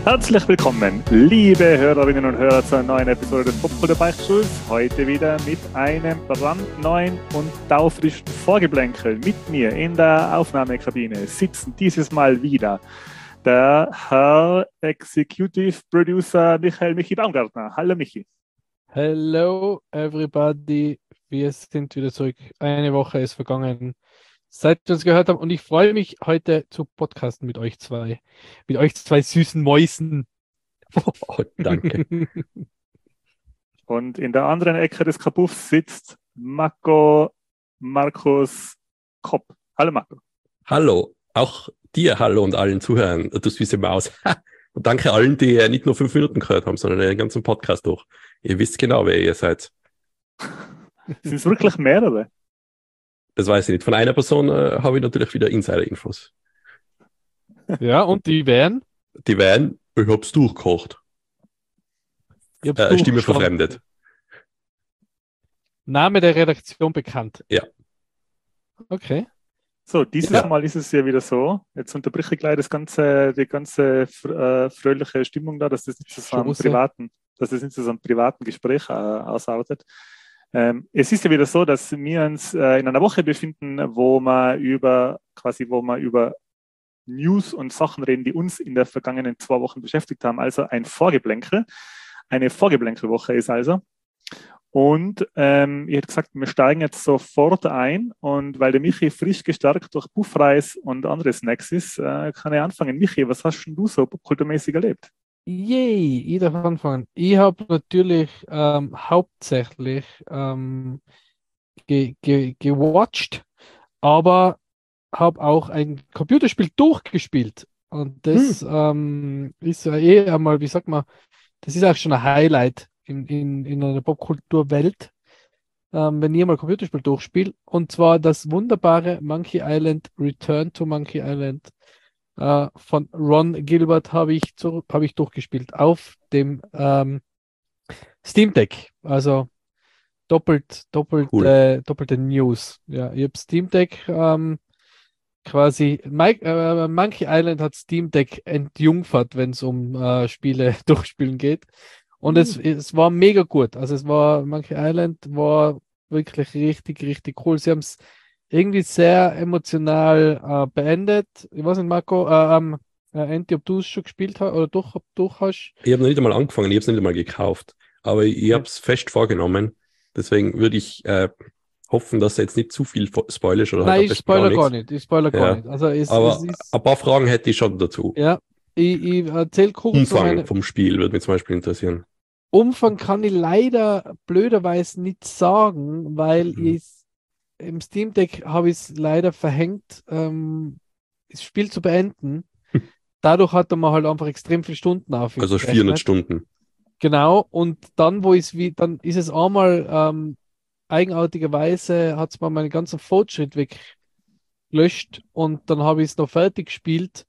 Herzlich willkommen, liebe Hörerinnen und Hörer, zu einer neuen Episode des Popkultur-Beichtstuhls. Heute wieder mit einem brandneuen und taufrischen Vorgeplänkel. Mit mir in der Aufnahmekabine sitzen dieses Mal wieder der Herr Executive Producer Michi Baumgartner. Hallo Michi. Hello everybody, wir sind wieder zurück. Eine Woche ist vergangen, seit wir uns gehört haben, und ich freue mich heute zu podcasten mit euch zwei süßen Mäusen. Oh, danke. Und in der anderen Ecke des Kabuffs sitzt Markus Kopp. Hallo Marco. Hallo, auch dir hallo und allen Zuhörern, du süße Maus. Und danke allen, die nicht nur 5 Minuten gehört haben, sondern den ganzen Podcast durch. Ihr wisst genau, wer ihr seid. Sind es wirklich mehrere? Das weiß ich nicht. Von einer Person habe ich natürlich wieder Insider-Infos. Ja, und die wären? Die wären, ich hab's durchgekocht. Stimme verfremdet. Name der Redaktion bekannt. Ja. Okay. So, dieses Mal ist es ja wieder so. Jetzt unterbreche ich gleich die ganze fröhliche Stimmung da, dass das nicht so einem privaten Gespräch ausartet. Es ist ja wieder so, dass wir uns in einer Woche befinden, wo wir über News und Sachen reden, die uns in der vergangenen 2 Wochen beschäftigt haben. Also ein Vorgeplänkel. Eine Vorgeplänkelwoche ist also. Und ich hätte gesagt, wir steigen jetzt sofort ein, und weil der Michi frisch gestärkt durch Puffreis und andere Snacks ist, kann er anfangen. Michi, was hast denn du so popkulturmäßig erlebt? Yay, ich darf anfangen. Ich habe natürlich hauptsächlich gewatcht, aber habe auch ein Computerspiel durchgespielt. Und das ist ja einmal, wie sagt man, das ist auch schon ein Highlight in einer Popkulturwelt, wenn ich mal ein Computerspiel durchspiele. Und zwar das wunderbare Monkey Island Return to Monkey Island von Ron Gilbert habe ich durchgespielt auf dem Steam Deck. Also doppelte News. Ja, ich habe Steam Deck quasi. Monkey Island hat Steam Deck entjungfert, wenn es um Spiele durchspielen geht. Und es war mega gut. Also Monkey Island war wirklich richtig, richtig cool. Sie haben es irgendwie sehr emotional beendet. Ich weiß nicht, Marco, Andy, ob du es schon gespielt hast oder durch hast. Ich habe noch nicht einmal angefangen, ich habe es nicht einmal gekauft. Aber ich habe es fest vorgenommen. Deswegen würde ich hoffen, dass er jetzt nicht zu viel spoilert. Oder Nein, halt ich spoiler gar nicht. Also aber ein paar Fragen hätte ich schon dazu. Ja, ich erzähle kurz. Umfang vom Spiel würde mich zum Beispiel interessieren. Umfang kann ich leider blöderweise nicht sagen, weil im Steam Deck habe ich es leider verhängt, das Spiel zu beenden. Dadurch hatte man halt einfach extrem viele Stunden auf. Also 400 Stunden. Genau, und dann, dann ist es einmal eigenartigerweise, hat es mal meinen ganzen Fortschritt weggelöscht, und dann habe ich es noch fertig gespielt.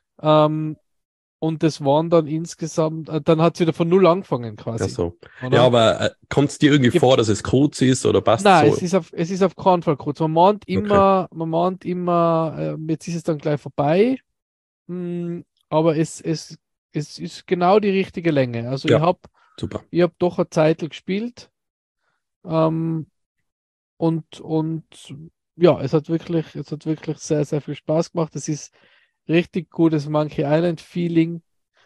Und das waren dann insgesamt, dann hat es wieder von null angefangen quasi. Ach so. Oder? Ja, aber kommt es dir irgendwie vor, dass es kurz ist oder passt Nein, so? es ist auf keinen Fall kurz. Man mahnt immer, jetzt ist es dann gleich vorbei. Aber es ist genau die richtige Länge. Also Ja, ich habe doch eine Zeit gespielt. Und ja, es hat wirklich sehr, sehr viel Spaß gemacht. Es ist richtig gutes Monkey Island Feeling.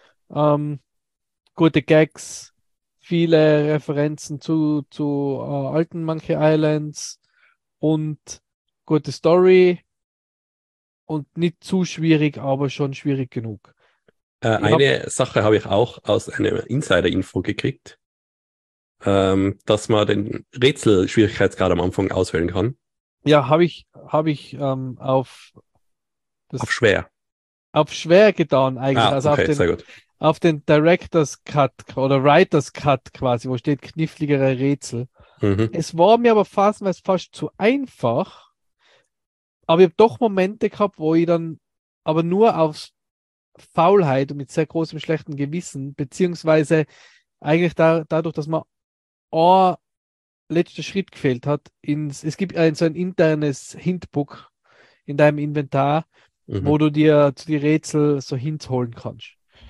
Gute Gags, viele Referenzen zu alten Monkey Islands und gute Story und nicht zu schwierig, aber schon schwierig genug. Eine Sache habe ich auch aus einer Insider-Info gekriegt, dass man den Rätsel-Schwierigkeitsgrad am Anfang auswählen kann. Ja, habe ich auf schwer. Auf schwer getan eigentlich. Also okay, sehr gut. Auf den Director's Cut oder Writer's Cut quasi, wo steht kniffligere Rätsel. Es war mir aber fast zu einfach, aber ich habe doch Momente gehabt, wo ich dann aber nur auf Faulheit und mit sehr großem schlechten Gewissen, beziehungsweise eigentlich dadurch, dass man ein letzter Schritt gefehlt hat, es gibt so ein internes Hintbook in deinem Inventar, wo du dir die Rätsel so Hints holen kannst.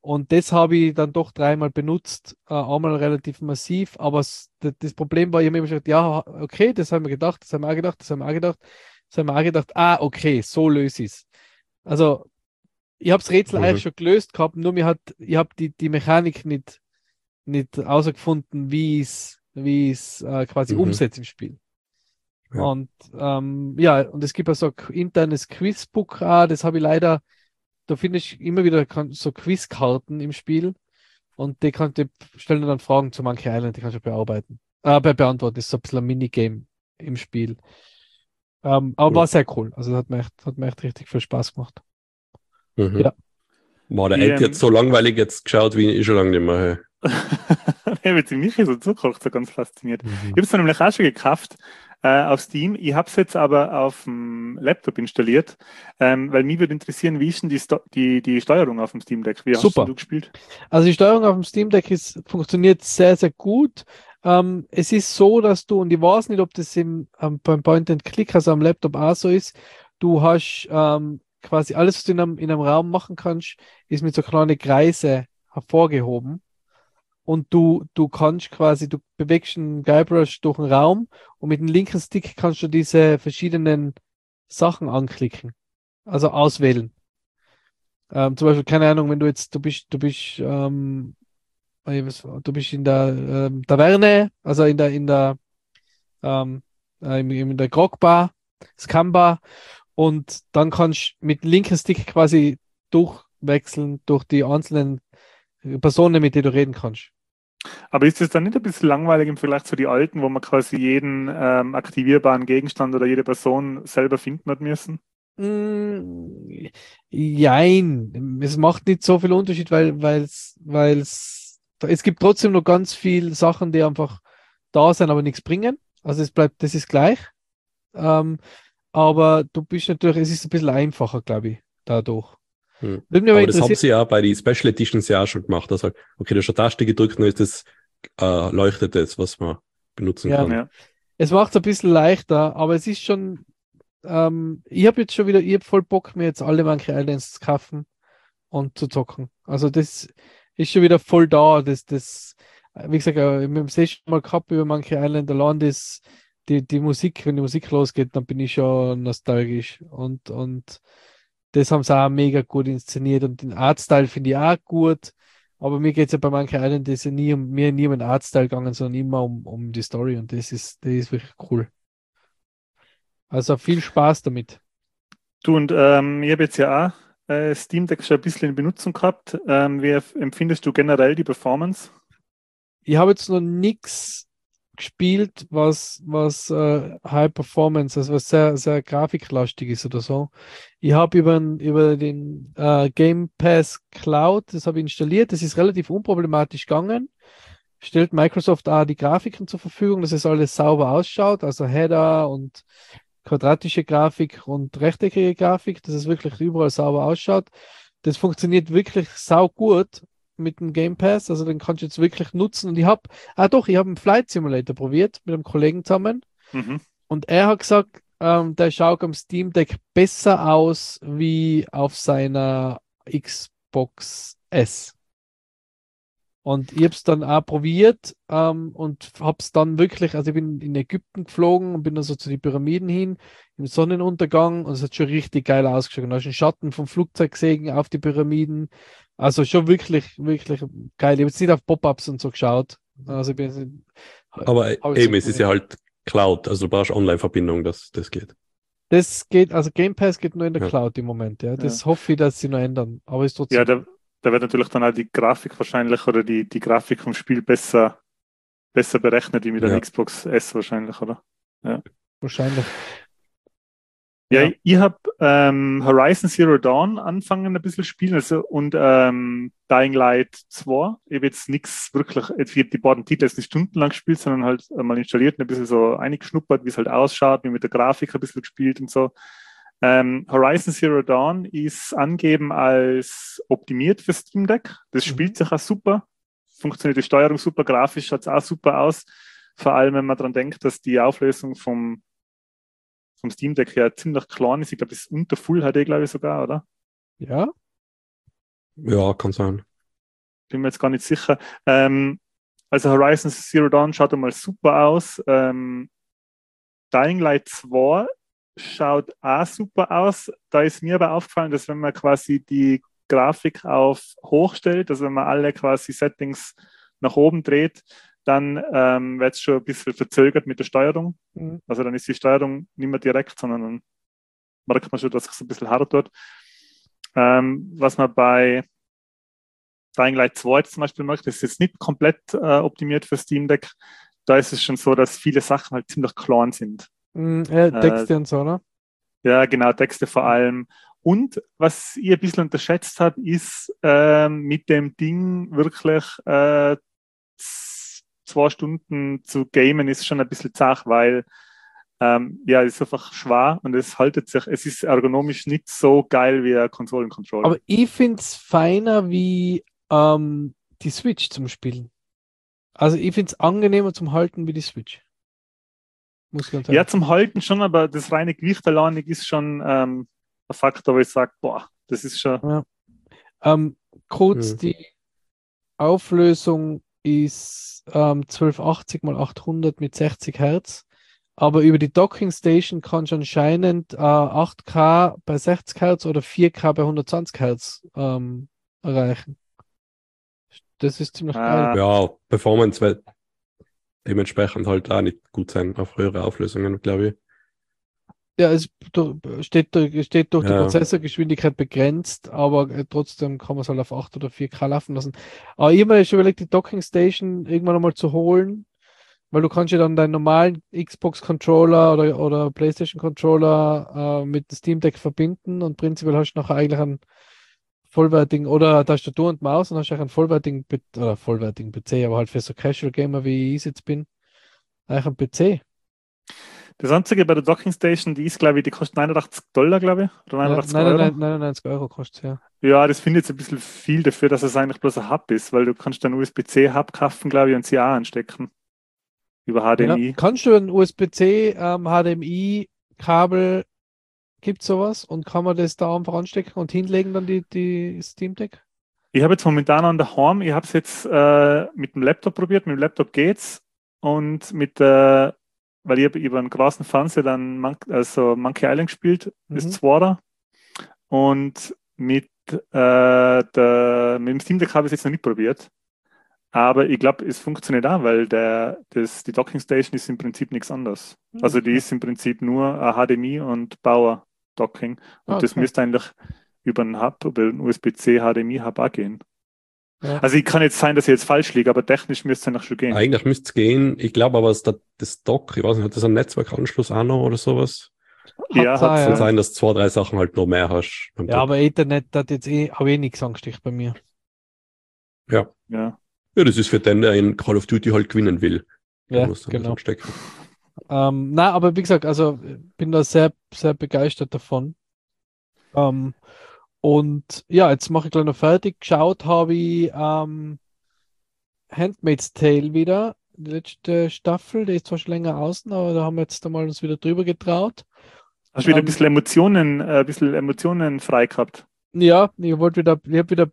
Und das habe ich dann doch 3-mal benutzt, einmal relativ massiv, aber das Problem war, ich habe mir immer gesagt, ja, okay, das haben wir gedacht, das haben wir auch gedacht, das haben wir auch gedacht, das haben wir auch gedacht, okay, so löse ich es. Also, ich habe das Rätsel eigentlich schon gelöst gehabt, nur ich habe die Mechanik nicht herausgefunden, wie es quasi umsetzt im Spiel. Ja. Und und es gibt ja so ein internes Quizbook, das habe ich leider, da finde ich immer wieder so Quizkarten im Spiel und die stellen dann Fragen zu Monkey Island, die kannst du beantworten. Das ist so ein bisschen ein Minigame im Spiel. Aber war sehr cool. Also hat mir echt richtig viel Spaß gemacht. Ja. War der Ed jetzt so langweilig jetzt geschaut, wie ich schon lange nicht mehr. Ich habe jetzt mich so zugekocht, so ganz fasziniert. Ich habe es dann nämlich auch schon gekauft auf Steam. Ich habe es jetzt aber auf dem Laptop installiert, weil mich würde interessieren, wie ist denn die Steuerung auf dem Steam Deck? Wie hast du gespielt? Also die Steuerung auf dem Steam Deck funktioniert sehr, sehr gut. Es ist so, dass und ich weiß nicht, ob das beim Point-and-Click, also am Laptop auch so ist, du hast quasi alles, was du in einem Raum machen kannst, ist mit so kleinen Kreise hervorgehoben. Und du kannst quasi, du bewegst einen Guybrush durch den Raum und mit dem linken Stick kannst du diese verschiedenen Sachen anklicken. Also auswählen. Zum Beispiel, keine Ahnung, wenn du bist in der Taverne, also in der Grogbar, Scamba, und dann kannst du mit linken Stick quasi durchwechseln durch die einzelnen Personen, mit denen du reden kannst. Aber ist das dann nicht ein bisschen langweilig im Vergleich zu den alten, wo man quasi jeden aktivierbaren Gegenstand oder jede Person selber finden hat müssen? Jein, es macht nicht so viel Unterschied, weil es gibt trotzdem noch ganz viele Sachen, die einfach da sind, aber nichts bringen. Also das ist gleich. Aber du bist natürlich, es ist ein bisschen einfacher, glaube ich, dadurch. Aber das haben sie ja bei den Special Editions ja auch schon gemacht. Also, okay, da ist eine Taste gedrückt, dann ist das leuchtet das, was man benutzen kann. Ja. Es macht es ein bisschen leichter, aber es ist schon, ich habe jetzt schon wieder, ich habe voll Bock, mir jetzt alle Monkey Islands zu kaufen und zu zocken. Also das ist schon wieder voll da. Wie gesagt, wir haben es schon mal gehabt über Monkey Island allein, die Musik, wenn die Musik losgeht, dann bin ich schon nostalgisch. Und das haben sie auch mega gut inszeniert und den Artstyle finde ich auch gut. Aber mir geht es ja bei Monkey Island, das ist ja nie um den Artstyle gegangen, sondern immer um die Story und das ist wirklich cool. Also viel Spaß damit. Du und ich habe jetzt ja auch Steam Deck schon ein bisschen in Benutzung gehabt. Wie empfindest du generell die Performance? Ich habe jetzt noch nichts gespielt, was High Performance, also was sehr, sehr grafiklastig ist oder so. Ich habe über den Game Pass Cloud, das habe ich installiert, das ist relativ unproblematisch gegangen. Stellt Microsoft auch die Grafiken zur Verfügung, dass es alles sauber ausschaut, also Header und quadratische Grafik und rechteckige Grafik, dass es wirklich überall sauber ausschaut. Das funktioniert wirklich sau gut mit dem Game Pass, also den kannst du jetzt wirklich nutzen. Und ich habe einen Flight Simulator probiert mit einem Kollegen zusammen und er hat gesagt, der schaut am Steam Deck besser aus wie auf seiner Xbox S. Und ich habe es dann auch probiert und habe es dann wirklich, also ich bin in Ägypten geflogen und bin dann so zu den Pyramiden hin, im Sonnenuntergang, und es hat schon richtig geil ausgeschaut. Da hast du einen Schatten vom Flugzeug gesehen auf die Pyramiden. Also schon wirklich, wirklich geil. Ich habe jetzt nicht auf Pop-ups und so geschaut. Also aber eben, es ist ja halt Cloud, also du brauchst Online-Verbindung, dass das geht. Das geht, also Game Pass geht nur in der Cloud im Moment, ja. Das hoffe ich, dass sie noch ändern. Aber ist trotzdem. Ja, da wird natürlich dann auch die Grafik wahrscheinlich oder die Grafik vom Spiel besser berechnet wie mit der Xbox S wahrscheinlich, oder? Ja. Wahrscheinlich. Ja, ich habe Horizon Zero Dawn angefangen ein bisschen spielen, also, und Dying Light 2. Ich habe jetzt nichts wirklich, ich habe die beiden Titel jetzt nicht stundenlang gespielt, sondern halt mal installiert und ein bisschen so eingeschnuppert, wie es halt ausschaut, wie mit der Grafik ein bisschen gespielt und so. Horizon Zero Dawn ist angegeben als optimiert für Steam Deck. Das spielt sich auch super. Funktioniert die Steuerung super, grafisch schaut es auch super aus. Vor allem, wenn man daran denkt, dass die Auflösung vom Steam Deck her ziemlich klein ist. Ich glaube, das ist unter Full HD, glaube ich sogar, oder? Ja. Ja, kann sein. bin mir jetzt gar nicht sicher. Also Horizon Zero Dawn schaut einmal super aus. Dying Light 2 schaut auch super aus. Da ist mir aber aufgefallen, dass wenn man quasi die Grafik auf hoch stellt, also wenn man alle quasi Settings nach oben dreht, dann wird es schon ein bisschen verzögert mit der Steuerung. Mhm. Also dann ist die Steuerung nicht mehr direkt, sondern dann merkt man schon, dass es ein bisschen hart wird. Was man bei Dying Light 2 jetzt zum Beispiel merkt, das ist jetzt nicht komplett optimiert für Steam Deck. Da ist es schon so, dass viele Sachen halt ziemlich klein sind. Texte und so, ne? Ja, genau, Texte vor allem. Und was ihr ein bisschen unterschätzt habt, ist mit dem Ding wirklich 2 Stunden zu gamen ist schon ein bisschen zart, weil ja, es ist einfach schwer und es haltet sich, es ist ergonomisch nicht so geil wie ein Konsolencontroller. Aber ich finde es feiner wie die Switch zum Spielen. Also ich finde es angenehmer zum Halten wie die Switch. Muss ich ganz Ja, sagen. zum Halten schon, aber das reine Gewicht allein ist schon ein Faktor, wo ich sage, boah, das ist schon. Ja. Kurz, die Auflösung ist 1280 x 800 mit 60 Hertz. Aber über die Docking Station kannst du anscheinend 8K bei 60 Hertz oder 4K bei 120 Hertz erreichen. Das ist ziemlich geil. Ja, Performance wird dementsprechend halt auch nicht gut sein auf höhere Auflösungen, glaube ich. Ja, es steht durch die Ja. Prozessorgeschwindigkeit begrenzt, aber trotzdem kann man es halt auf 8 oder 4K laufen lassen. Aber ich habe mir schon überlegt, die Docking Station irgendwann einmal zu holen, weil du kannst ja dann deinen normalen Xbox-Controller oder PlayStation-Controller mit dem Steam Deck verbinden und prinzipiell hast du nachher eigentlich einen vollwertigen oder Tastatur und Maus und hast du einen vollwertigen PC, aber halt für so Casual Gamer wie ich es jetzt bin, eigentlich ein PC. Das einzige bei der Docking Station, die ist, glaube ich, die kostet $89, glaube ich, oder Ja, 89 Euro. 99 Euro kostet es, ja. Ja, das finde ich jetzt ein bisschen viel dafür, dass es eigentlich bloß ein Hub ist, weil du kannst einen USB-C-Hub kaufen, glaube ich, und sie auch anstecken. Über Ja, HDMI. kannst du ein USB-C, HDMI-Kabel, gibt sowas und kann man das da einfach anstecken und hinlegen dann die Steam Deck? Ich habe jetzt momentan an der Home, ich habe es jetzt mit dem Laptop probiert, mit dem Laptop geht's und weil ich über einen großen Fernseher dann Monkey Island gespielt, das Zweiter und mit dem Steam Deck habe ich es jetzt noch nicht probiert, aber ich glaube, es funktioniert auch, weil die Docking Station ist im Prinzip nichts anderes. Also die ist im Prinzip nur ein HDMI und Power Docking und das müsste eigentlich über einen Hub, über einen USB-C HDMI-Hub auch gehen. Ja. Also ich kann jetzt sein, dass ich jetzt falsch liege, aber technisch müsste es eigentlich schon gehen. Eigentlich müsste es gehen. Ich glaube aber, das Dock, ich weiß nicht, hat das einen Netzwerkanschluss auch noch oder sowas? Ja, Hat's auch, hat's, Kann ja. sein, dass 2, 3 Sachen halt noch mehr hast. beim Ja, Dock. aber Ethernet hat jetzt habe nichts angesticht bei mir. Ja. Ja. Ja, das ist für den, der in Call of Duty halt gewinnen will. Der Ja, muss dann genau. anstecken. Na, aber wie gesagt, also bin da sehr, sehr begeistert davon. Und ja, jetzt mache ich gleich noch fertig. Geschaut habe ich Handmaid's Tale wieder, die letzte Staffel, die ist zwar schon länger außen, aber da haben wir jetzt einmal uns wieder drüber getraut. Hast du wieder ein bisschen Emotionen frei gehabt? Ja, ich habe wieder ein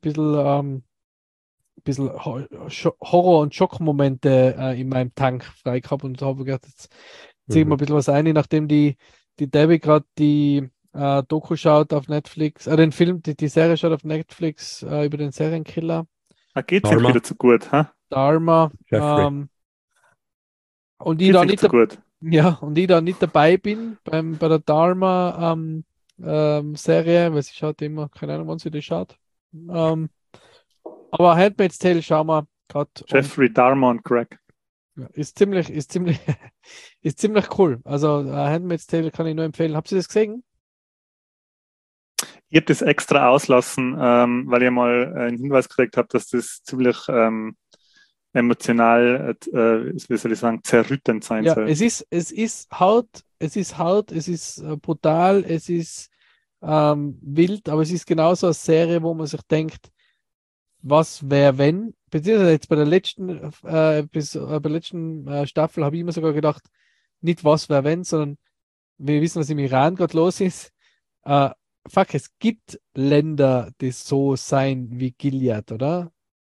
bisschen Horror- und Schockmomente in meinem Tank frei gehabt und habe gedacht, jetzt ziehe ich mal ein bisschen was ein, nachdem die Debbie gerade die Doku schaut auf Netflix, den Film, die Serie schaut auf Netflix über den Serienkiller Geht's euch wieder zu gut, ha? Dharma. Jeffrey. Und ich Geht's da euch nicht, zu gut? ja, und ich da nicht dabei bin bei der Dharma Serie, weil sie schaut immer, keine Ahnung, wann sie die schaut. Aber Handmaid's Tale schauen wir gerade. Jeffrey Dahmer und Greg. Ist ziemlich, ist ziemlich cool. Also Handmaid's Tale kann ich nur empfehlen. Habt ihr das gesehen? Ich habe das extra auslassen, weil ich mal einen Hinweis gekriegt habe, dass das ziemlich emotional, wie soll ich sagen, zerrüttend sein Ja, soll. es ist hart, es ist brutal, es ist wild, aber es ist genauso eine Serie, wo man sich denkt, was wäre, wenn, beziehungsweise jetzt bei der letzten, bei der letzten Staffel habe ich immer sogar gedacht, nicht was wäre, wenn, sondern wir wissen, was im Iran gerade los ist. Fuck, es gibt Länder, die so sein wie Gilead, oder?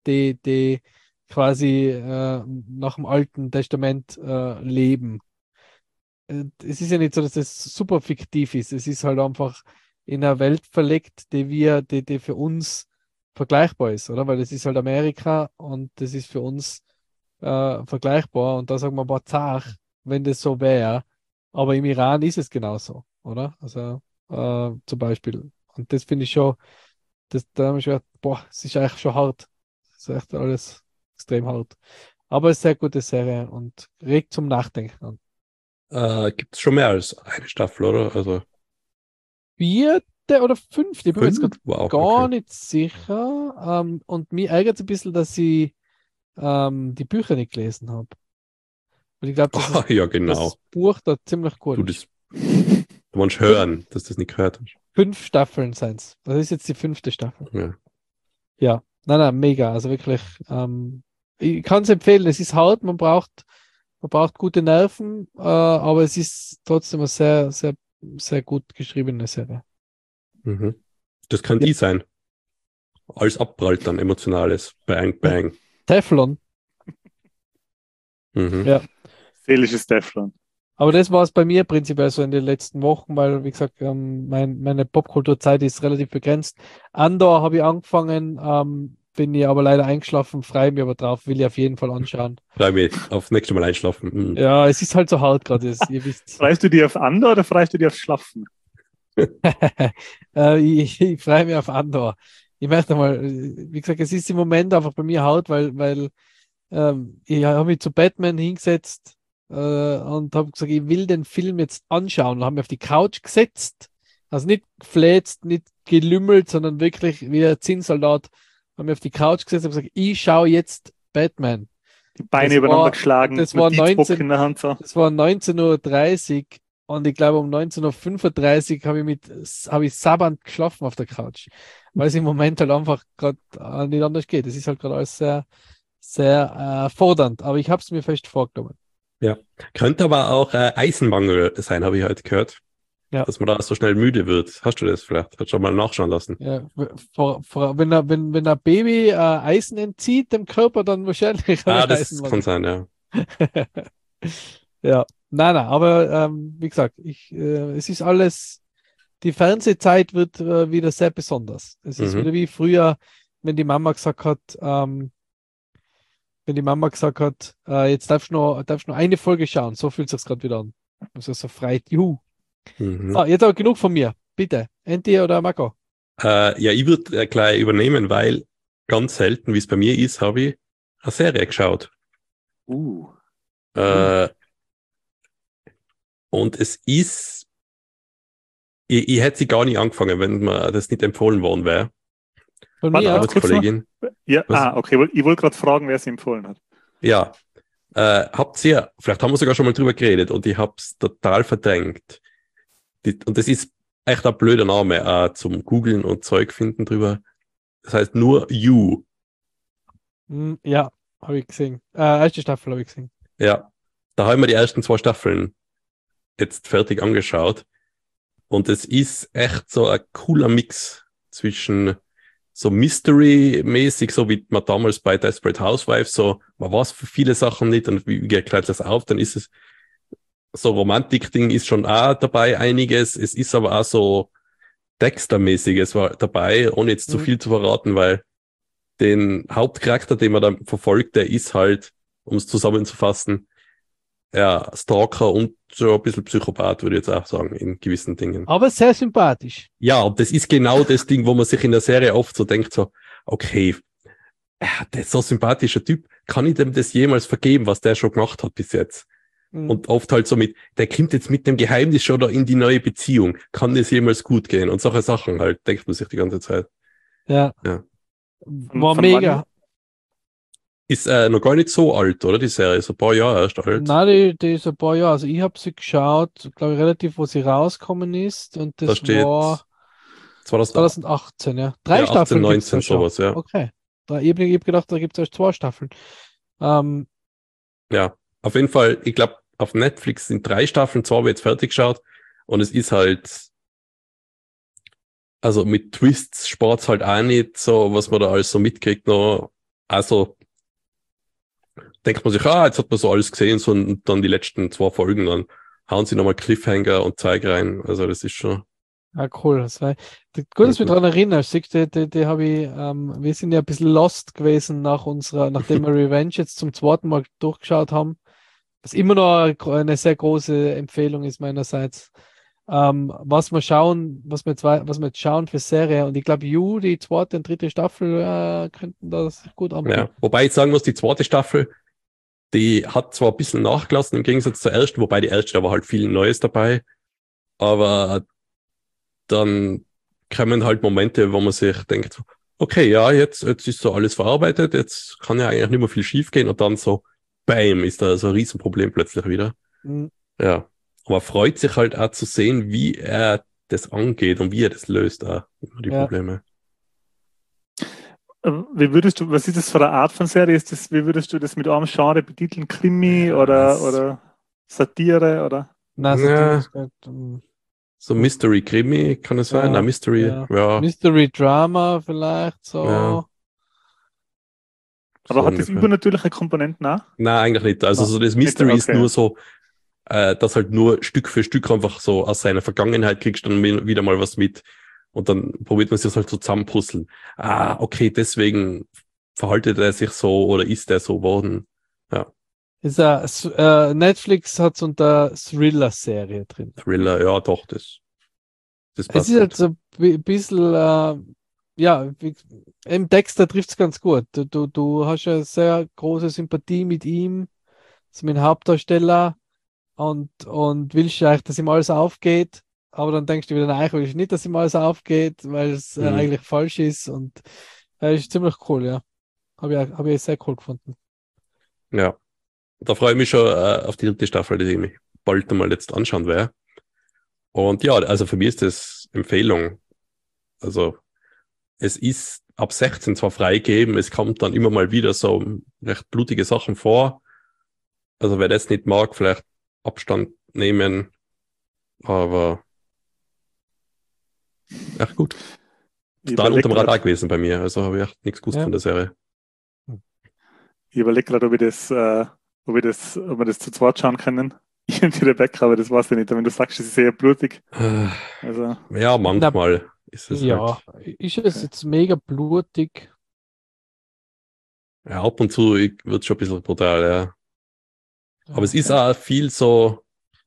die quasi nach dem Alten Testament leben. Es ist ja nicht so, dass es super fiktiv ist. Es ist halt einfach in einer Welt verlegt, die für uns vergleichbar ist, oder? Weil es ist halt Amerika und das ist für uns vergleichbar. Und da sagen wir, boah, zach, wenn das so wäre. Aber im Iran ist es genauso, oder? Also zum Beispiel. Und das finde ich schon, da habe ich gedacht, boah, es ist eigentlich schon hart. Es ist echt alles extrem hart. Aber es ist eine sehr gute Serie und regt zum Nachdenken an. Gibt es schon mehr als eine Staffel, oder? Also 4. oder 5. Ich bin mir jetzt 5? grad Wow, gar okay. nicht sicher. Und mir ärgert es ein bisschen, dass ich die Bücher nicht gelesen habe. Und ich glaube, dass Ja, das genau. Buch da ziemlich gut Du, ist. du musst hören, dass du das nicht gehört hast. 5 Staffeln sind es. Das ist jetzt die 5. Staffel. Ja. Ja, nein, mega. Also wirklich, ich kann es empfehlen. Es ist hart, man braucht gute Nerven, aber es ist trotzdem eine sehr, sehr, sehr gut geschriebene Serie. Mhm. Das kann Ja. die sein. Alles abprallt dann, emotionales. Bang, bang. Teflon. Mhm. Ja. Seelisches Teflon. Aber das war es bei mir prinzipiell so in den letzten Wochen, weil, wie gesagt, meine Popkulturzeit ist relativ begrenzt. Andor habe ich angefangen, bin ich aber leider eingeschlafen, freue mich aber drauf, will ich auf jeden Fall anschauen. Freue mich aufs nächste Mal einschlafen. Mhm. Ja, es ist halt so hart gerade, ihr wisst. Freust du dich auf Andor oder freust du dich auf Schlafen? Ich freue mich auf Andor. Ich möchte mal, wie gesagt, es ist im Moment einfach bei mir hart, weil ich habe mich zu Batman hingesetzt und habe gesagt, ich will den Film jetzt anschauen. Und habe mich auf die Couch gesetzt, also nicht gefläzt, nicht gelümmelt, sondern wirklich wie ein Zinnsoldat, habe mich auf die Couch gesetzt und gesagt, ich schaue jetzt Batman. Die Beine Das übereinander war- geschlagen, das war Notizbuch in der Hand so. Das war 19:30 Uhr und ich glaube um 19:35 Uhr habe ich sabbernd geschlafen auf der Couch, weil es im Moment halt einfach gerade nicht anders geht. Es ist halt gerade alles sehr, sehr fordernd, aber ich habe es mir fest vorgenommen. Ja. Könnte aber auch Eisenmangel sein, habe ich heute gehört. Ja. Dass man da so schnell müde wird. Hast du das vielleicht? Hast du schon mal nachschauen lassen? Ja, wenn ein Baby Eisen entzieht dem Körper, dann wahrscheinlich habe ich Das Eisenmangel. kann sein, ja. Ja, nein, aber wie gesagt, es ist alles, die Fernsehzeit wird wieder sehr besonders. Es ist Mhm. wieder wie früher, wenn die Mama gesagt hat, jetzt darfst du nur eine Folge schauen, so fühlt es sich gerade wieder an. Also so frei, juhu. Mhm. So, jetzt aber genug von mir. Bitte, Enti oder Marco? Ja, ich würde gleich übernehmen, weil ganz selten, wie es bei mir ist, habe ich eine Serie geschaut. Äh, und es ist, ich hätte sie gar nicht angefangen, wenn mir das nicht empfohlen worden wäre. Von Warte, mir? ganz kurz noch. Arbeitskollegin. Ja, Was? okay. Ich wollte gerade fragen, wer sie empfohlen hat. Ja, vielleicht haben wir sogar schon mal drüber geredet und ich habe es total verdrängt. Und das ist echt ein blöder Name zum Googlen und Zeug finden drüber. Das heißt nur You. Ja, habe ich gesehen. Erste Staffel habe ich gesehen. Ja, da haben wir die ersten 2 Staffeln jetzt fertig angeschaut. Und es ist echt so ein cooler Mix zwischen so Mystery-mäßig, so wie man damals bei Desperate Housewives, so, man weiß für viele Sachen nicht und wie erklärt das auf, dann ist es so Romantik-Ding ist schon auch dabei, einiges. Es ist aber auch so Dexter-mäßiges war dabei, ohne jetzt zu viel zu verraten, weil den Hauptcharakter, den man dann verfolgt, der ist halt, um es zusammenzufassen, ja, Stalker und so ein bisschen Psychopath, würde ich jetzt auch sagen, in gewissen Dingen. Aber sehr sympathisch. Ja, und das ist genau das Ding, wo man sich in der Serie oft so denkt, so, okay, der ist so ein sympathischer Typ, kann ich dem das jemals vergeben, was der schon gemacht hat bis jetzt? Und oft halt so der kommt jetzt mit dem Geheimnis schon da in die neue Beziehung. Kann das jemals gut gehen? Und solche Sachen halt, denkt man sich die ganze Zeit. Ja. Ja. War Von mega. Ist noch gar nicht so alt, oder? Die Serie ist ein paar Jahre erst alt. Nein, die ist ein paar Jahre. Also ich habe sie geschaut, glaube ich, relativ, wo sie rausgekommen ist. Und Da das steht war 2008. 2018, ja. 3 Ja, 18, Staffeln gibt's 19 da schon. sowas, ja. Okay. Ich hab gedacht, da gibt es erst 2 Staffeln. Ja, auf jeden Fall, ich glaube, auf Netflix sind 3 Staffeln, 2 habe ich jetzt fertig geschaut. Und es ist halt, also mit Twists sport's halt auch nicht so, was man da alles so mitkriegt noch. Also denkt man sich, jetzt hat man so alles gesehen, so, und dann die letzten 2 Folgen, dann hauen sie nochmal Cliffhanger und Zeug rein. Also das ist schon Cool. Gut, dass du mich daran erinnerst. Siehst du, die habe ich, wir sind ja ein bisschen lost gewesen nachdem wir Revenge jetzt zum zweiten Mal durchgeschaut haben. Was immer noch eine sehr große Empfehlung ist meinerseits. Was wir jetzt schauen für Serie, und ich glaube, die zweite und dritte Staffel könnten das gut anbieten. ja. Wobei ich sagen muss, die zweite Staffel, die hat zwar ein bisschen nachgelassen im Gegensatz zur ersten, wobei die erste, da war halt viel Neues dabei, aber dann kommen halt Momente, wo man sich denkt, so, okay, ja, jetzt ist so alles verarbeitet, jetzt kann ja eigentlich nicht mehr viel schief gehen, und dann so, bam, ist da so ein Riesenproblem plötzlich wieder. Mhm. Ja. Aber man freut sich halt auch zu sehen, wie er das angeht und wie er das löst, auch die Probleme. Was ist das für eine Art von Serie? Wie würdest du das mit einem Genre betiteln? Krimi oder Satire oder? Nein, Ja. Satire ist So Mystery-Krimi, kann es sein? Ja, Nein, Mystery, ja. Mystery-Drama vielleicht, so. Ja. Aber So hat das ungefähr. übernatürliche Komponenten auch? Nein, eigentlich nicht. Also Ah, so das Mystery ist okay. nur so, dass halt nur Stück für Stück einfach so aus seiner Vergangenheit kriegst du dann wieder mal was mit. Und dann probiert man sich das halt so zusammenpuzzeln. Okay, deswegen verhaltet er sich so oder ist er so geworden. Ja, Netflix hat es unter Thriller-Serie drin. Thriller, ja doch, das Es passt ist halt gut. so ein bisschen, im Dexter trifft es ganz gut. Du hast ja sehr große Sympathie mit ihm, so mit dem Hauptdarsteller, und willst ja eigentlich, dass ihm alles aufgeht, aber dann denkst du wieder, nein, ich will nicht, dass ihm alles aufgeht, weil es eigentlich falsch ist, und ist ziemlich cool, ja. Habe ich sehr cool gefunden. Ja, da freue ich mich schon auf die dritte Staffel, die ich mich bald einmal jetzt anschauen werde. Und ja, also für mich ist das Empfehlung. Also es ist ab 16 zwar freigegeben, es kommt dann immer mal wieder so recht blutige Sachen vor. Also wer das nicht mag, vielleicht Abstand nehmen, aber echt gut. Total unterm Radar gewesen bei mir, also habe ich echt nichts gewusst von der Serie. Ich überlege gerade, ob wir das zu zweit schauen können. Ich und die Rebecca, aber das weiß ich nicht. Wenn du sagst, es ist sehr blutig. Also, Ja, manchmal ist es ja, halt. ist es jetzt mega blutig? Ja, ab und zu wird es schon ein bisschen brutal, ja. Aber es ist auch viel so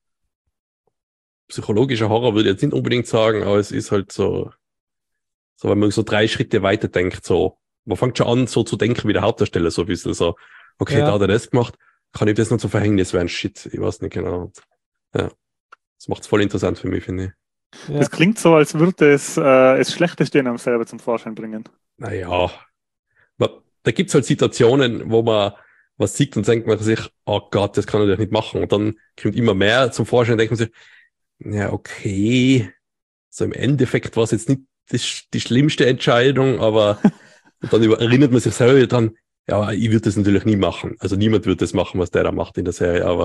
psychologischer Horror, würde ich jetzt nicht unbedingt sagen, aber es ist halt so, wenn man so 3 Schritte weiter denkt, so, man fängt schon an, so zu denken wie der Hauptdarsteller, so ein bisschen so, okay, da hat er das gemacht, kann ich das noch zum Verhängnis werden? Shit, ich weiß nicht genau. Und, ja, das macht es voll interessant für mich, finde ich. Das klingt so, als würde es das Schlechteste in einem selber zum Vorschein bringen. Naja, da gibt es halt Situationen, wo man was sieht und denkt man sich, oh Gott, das kann er doch nicht machen. Und dann kommt immer mehr zum Vorschein und denkt man sich, ja, okay, so im Endeffekt war es jetzt nicht die schlimmste Entscheidung, aber dann erinnert man sich selber dran, ja, ich würde das natürlich nie machen. Also niemand wird das machen, was der da macht in der Serie, aber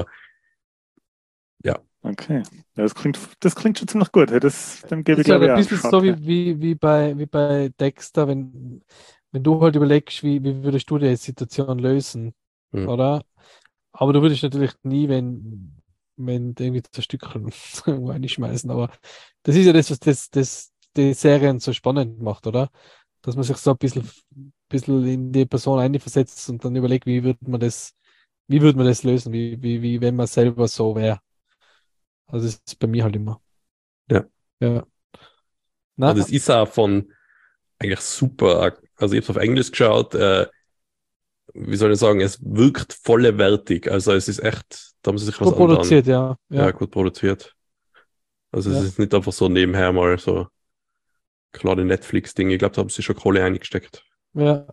ja. Okay, ja, das klingt schon ziemlich gut. Dem gebe ich, glaube ich, ein auch bisschen so wie bei Dexter, wenn du halt überlegst, wie würdest du die Situation lösen, oder? Aber du würdest natürlich nie, wenn irgendwie zerstückeln irgendwo einschmeißen, aber das ist ja das, was die Serien so spannend macht, oder? Dass man sich so ein bisschen in die Person einversetzt und dann überlegt, wie würde man das lösen, wie wenn man selber so wäre. Also das ist bei mir halt immer. Ja. Ja. Und es ist auch eigentlich super, also ich habe es auf Englisch geschaut, wie soll ich sagen, es wirkt vollewertig, also es ist echt, da haben sie sich was gut produziert, ja. Gut produziert. Also es ist nicht einfach so nebenher mal so kleine Netflix-Ding, ich glaube, da haben sie schon Kohle eingesteckt. Ja.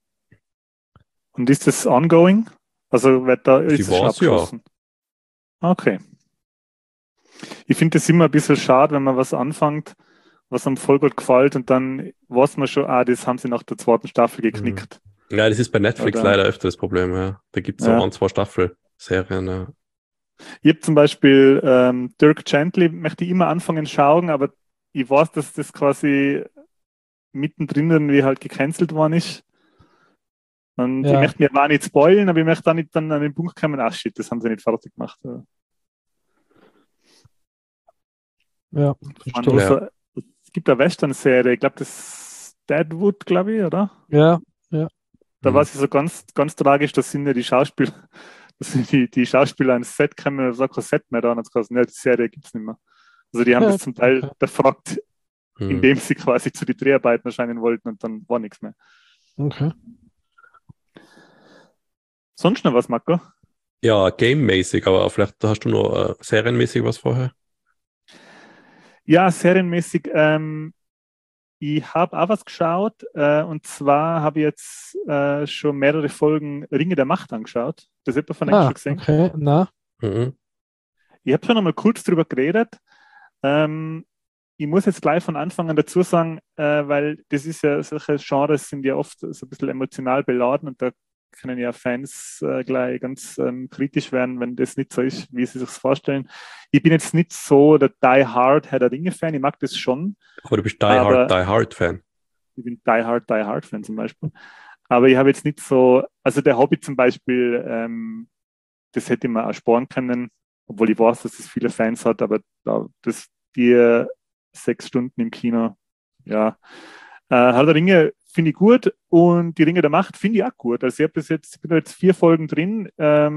Und ist das ongoing? Also wird da ist es schon abgeschlossen? Ja. Okay. Ich finde es immer ein bisschen schade, wenn man was anfängt, was einem voll gut gefällt, und dann weiß man schon, das haben sie nach der zweiten Staffel geknickt. Ja, das ist bei Netflix leider öfter das Problem, ja. Da gibt es so 1, 2 Staffelserien, ja. Ich habe zum Beispiel Dirk Gently, möchte ich immer anfangen schauen, aber ich weiß, dass das quasi mittendrin irgendwie halt gecancelt worden ist. Und Ja. ich möchte mir auch nicht spoilen, aber ich möchte auch nicht dann an den Punkt kommen, shit, das haben sie nicht fertig gemacht. Ja, Man, verstehe. Ja. also, es gibt eine Western-Serie, ich glaube, das ist Deadwood, glaube ich, oder? Ja, Da war Mhm. es so ganz, ganz tragisch, dass sind ja die Schauspieler, dass sind die Schauspieler ans Set kommen und sagen, kein Set mehr da, und dann gesagt, ne, die Serie gibt es nicht mehr. Also die haben das zum Teil okay. befragt, Mhm. indem sie quasi zu den Dreharbeiten erscheinen wollten und dann war nichts mehr. Okay. Sonst noch was, Marco? Ja, game-mäßig, aber vielleicht hast du noch serienmäßig was vorher. Ja, serienmäßig, ich habe auch was geschaut, und zwar habe ich jetzt schon mehrere Folgen Ringe der Macht angeschaut. Das hat man von euch schon gesehen. Okay, na. Mhm. Ich habe schon einmal kurz drüber geredet. Ich muss jetzt gleich von Anfang an dazu sagen, weil das ist ja, solche Genres sind ja oft so ein bisschen emotional beladen und da können ja Fans gleich ganz kritisch werden, wenn das nicht so ist, wie sie sich vorstellen. Ich bin jetzt nicht so der Die Hard Herr der Ringe-Fan, ich mag das schon, Aber du bist aber Die Hard-Fan. ich bin Die Hard Fan zum Beispiel. Aber ich habe jetzt nicht so, also der Hobbit zum Beispiel, das hätte ich mir ersparen können, obwohl ich weiß, dass es viele Fans hat, aber die 6 Stunden im Kino, ja. Herr der Ringe finde ich gut und die Ringe der Macht finde ich auch gut. Also ich bin jetzt 4 Folgen drin,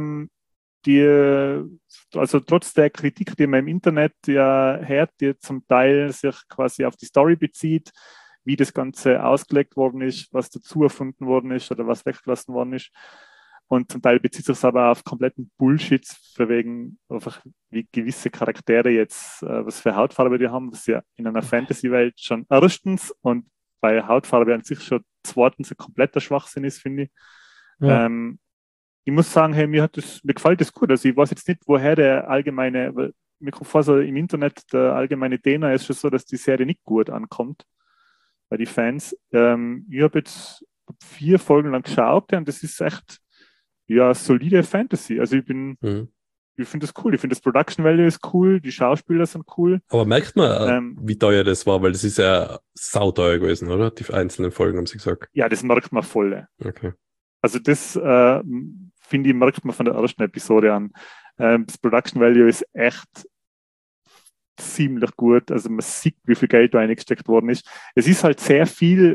also trotz der Kritik, die man im Internet ja hört, die zum Teil sich quasi auf die Story bezieht, wie das Ganze ausgelegt worden ist, was dazu erfunden worden ist oder was weggelassen worden ist. Und zum Teil bezieht sich aber auf kompletten Bullshit, für wegen einfach, wie gewisse Charaktere jetzt, was für Hautfarbe die haben, was ja in einer Fantasy-Welt schon erstens und bei Hautfarbe an sich schon zweitens ein kompletter Schwachsinn ist, finde ich. Ja. Ich muss sagen, hey, mir gefällt das gut. Also ich weiß jetzt nicht, woher der allgemeine, weil mir kommt vor, so im Internet, der allgemeine Tenor ist schon so, dass die Serie nicht gut ankommt bei den Fans. Ich habe jetzt 4 Folgen lang geschaut und das ist echt, ja, solide Fantasy. Also ich finde das cool. Ich finde das Production Value ist cool, die Schauspieler sind cool. Aber merkt man, wie teuer das war, weil das ist ja sauteuer gewesen, oder? Die einzelnen Folgen haben sie gesagt. Ja, das merkt man voll. Okay. Also das finde ich, merkt man von der ersten Episode an. Das Production Value ist echt ziemlich gut. Also man sieht, wie viel Geld da eingesteckt worden ist. Es ist halt sehr viel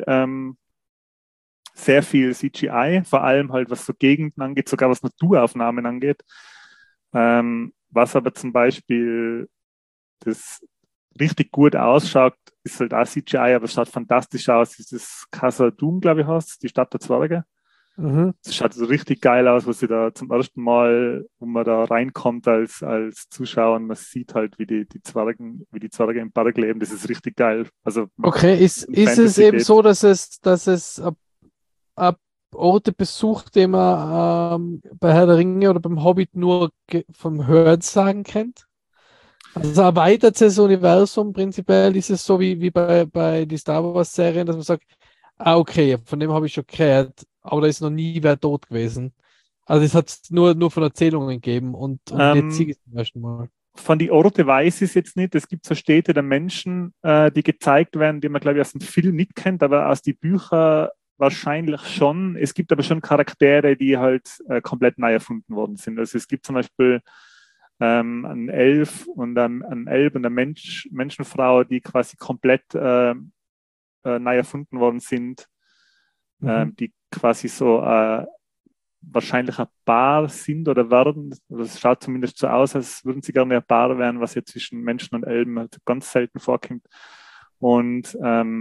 CGI, vor allem halt was so Gegenden angeht, sogar was Naturaufnahmen angeht. Was aber zum Beispiel das richtig gut ausschaut, ist halt auch CGI, aber es schaut fantastisch aus. Das ist Khazad-dûm, glaube ich, heißt die Stadt der Zwerge. Mhm. Es schaut so richtig geil aus, was sie da zum ersten Mal, wo man da reinkommt als Zuschauer, und man sieht halt, wie die Zwerge im Berg leben. Das ist richtig geil. Also Okay, ist es eben so, dass es ab Orte besucht, die man bei Herr der Ringe oder beim Hobbit nur vom Hörensagen kennt? Also erweitert sich das Universum prinzipiell, ist es so wie bei die Star Wars-Serien, dass man sagt, okay, von dem habe ich schon gehört, aber da ist noch nie wer tot gewesen. Also es hat nur von Erzählungen gegeben und jetzt sehe ich es zum ersten Mal. Von die Orte weiß ich es jetzt nicht. Es gibt so Städte der Menschen, die gezeigt werden, die man, glaube ich, aus dem Film nicht kennt, aber aus den Büchern wahrscheinlich schon. Es gibt aber schon Charaktere, die halt komplett neu erfunden worden sind. Also es gibt zum Beispiel einen Elf und eine Menschenfrau, die quasi komplett neu erfunden worden sind, die quasi so wahrscheinlich ein Paar sind oder werden. Es schaut zumindest so aus, als würden sie gerne ein Paar werden, was ja zwischen Menschen und Elben halt ganz selten vorkommt. Und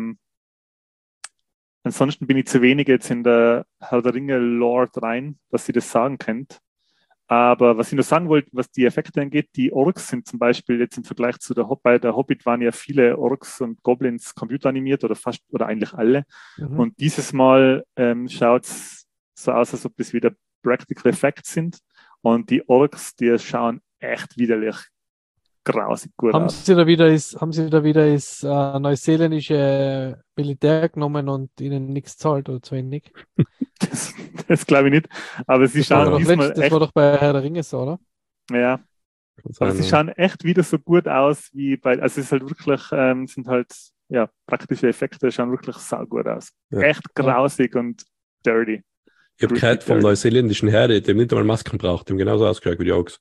ansonsten bin ich zu wenig jetzt in der Herr der Ringe Lore rein, dass sie das sagen könnt. Aber was ich nur sagen wollte, was die Effekte angeht, die Orks sind zum Beispiel jetzt im Vergleich zu bei der Hobbit waren ja viele Orks und Goblins computeranimiert oder fast oder eigentlich alle. Und dieses Mal schaut es so aus, als ob das wieder Practical Effects sind. Und die Orks, die schauen echt widerlich grausig gut aus. Haben sie da wieder das neuseeländische Militär genommen und ihnen nichts zahlt oder zu wenig? Das glaube ich nicht. Aber sie schauen diesmal das war doch bei Herr der Ringe so, oder? Ja. Aber sie schauen echt wieder so gut aus wie bei, also es ist halt wirklich, sind halt, ja, praktische Effekte, schauen wirklich saugut aus. Ja. Echt grausig und dirty. Ich habe gehört vom neuseeländischen Herde, dem nicht einmal Masken braucht, dem genauso ausgeschaut wie die Augs.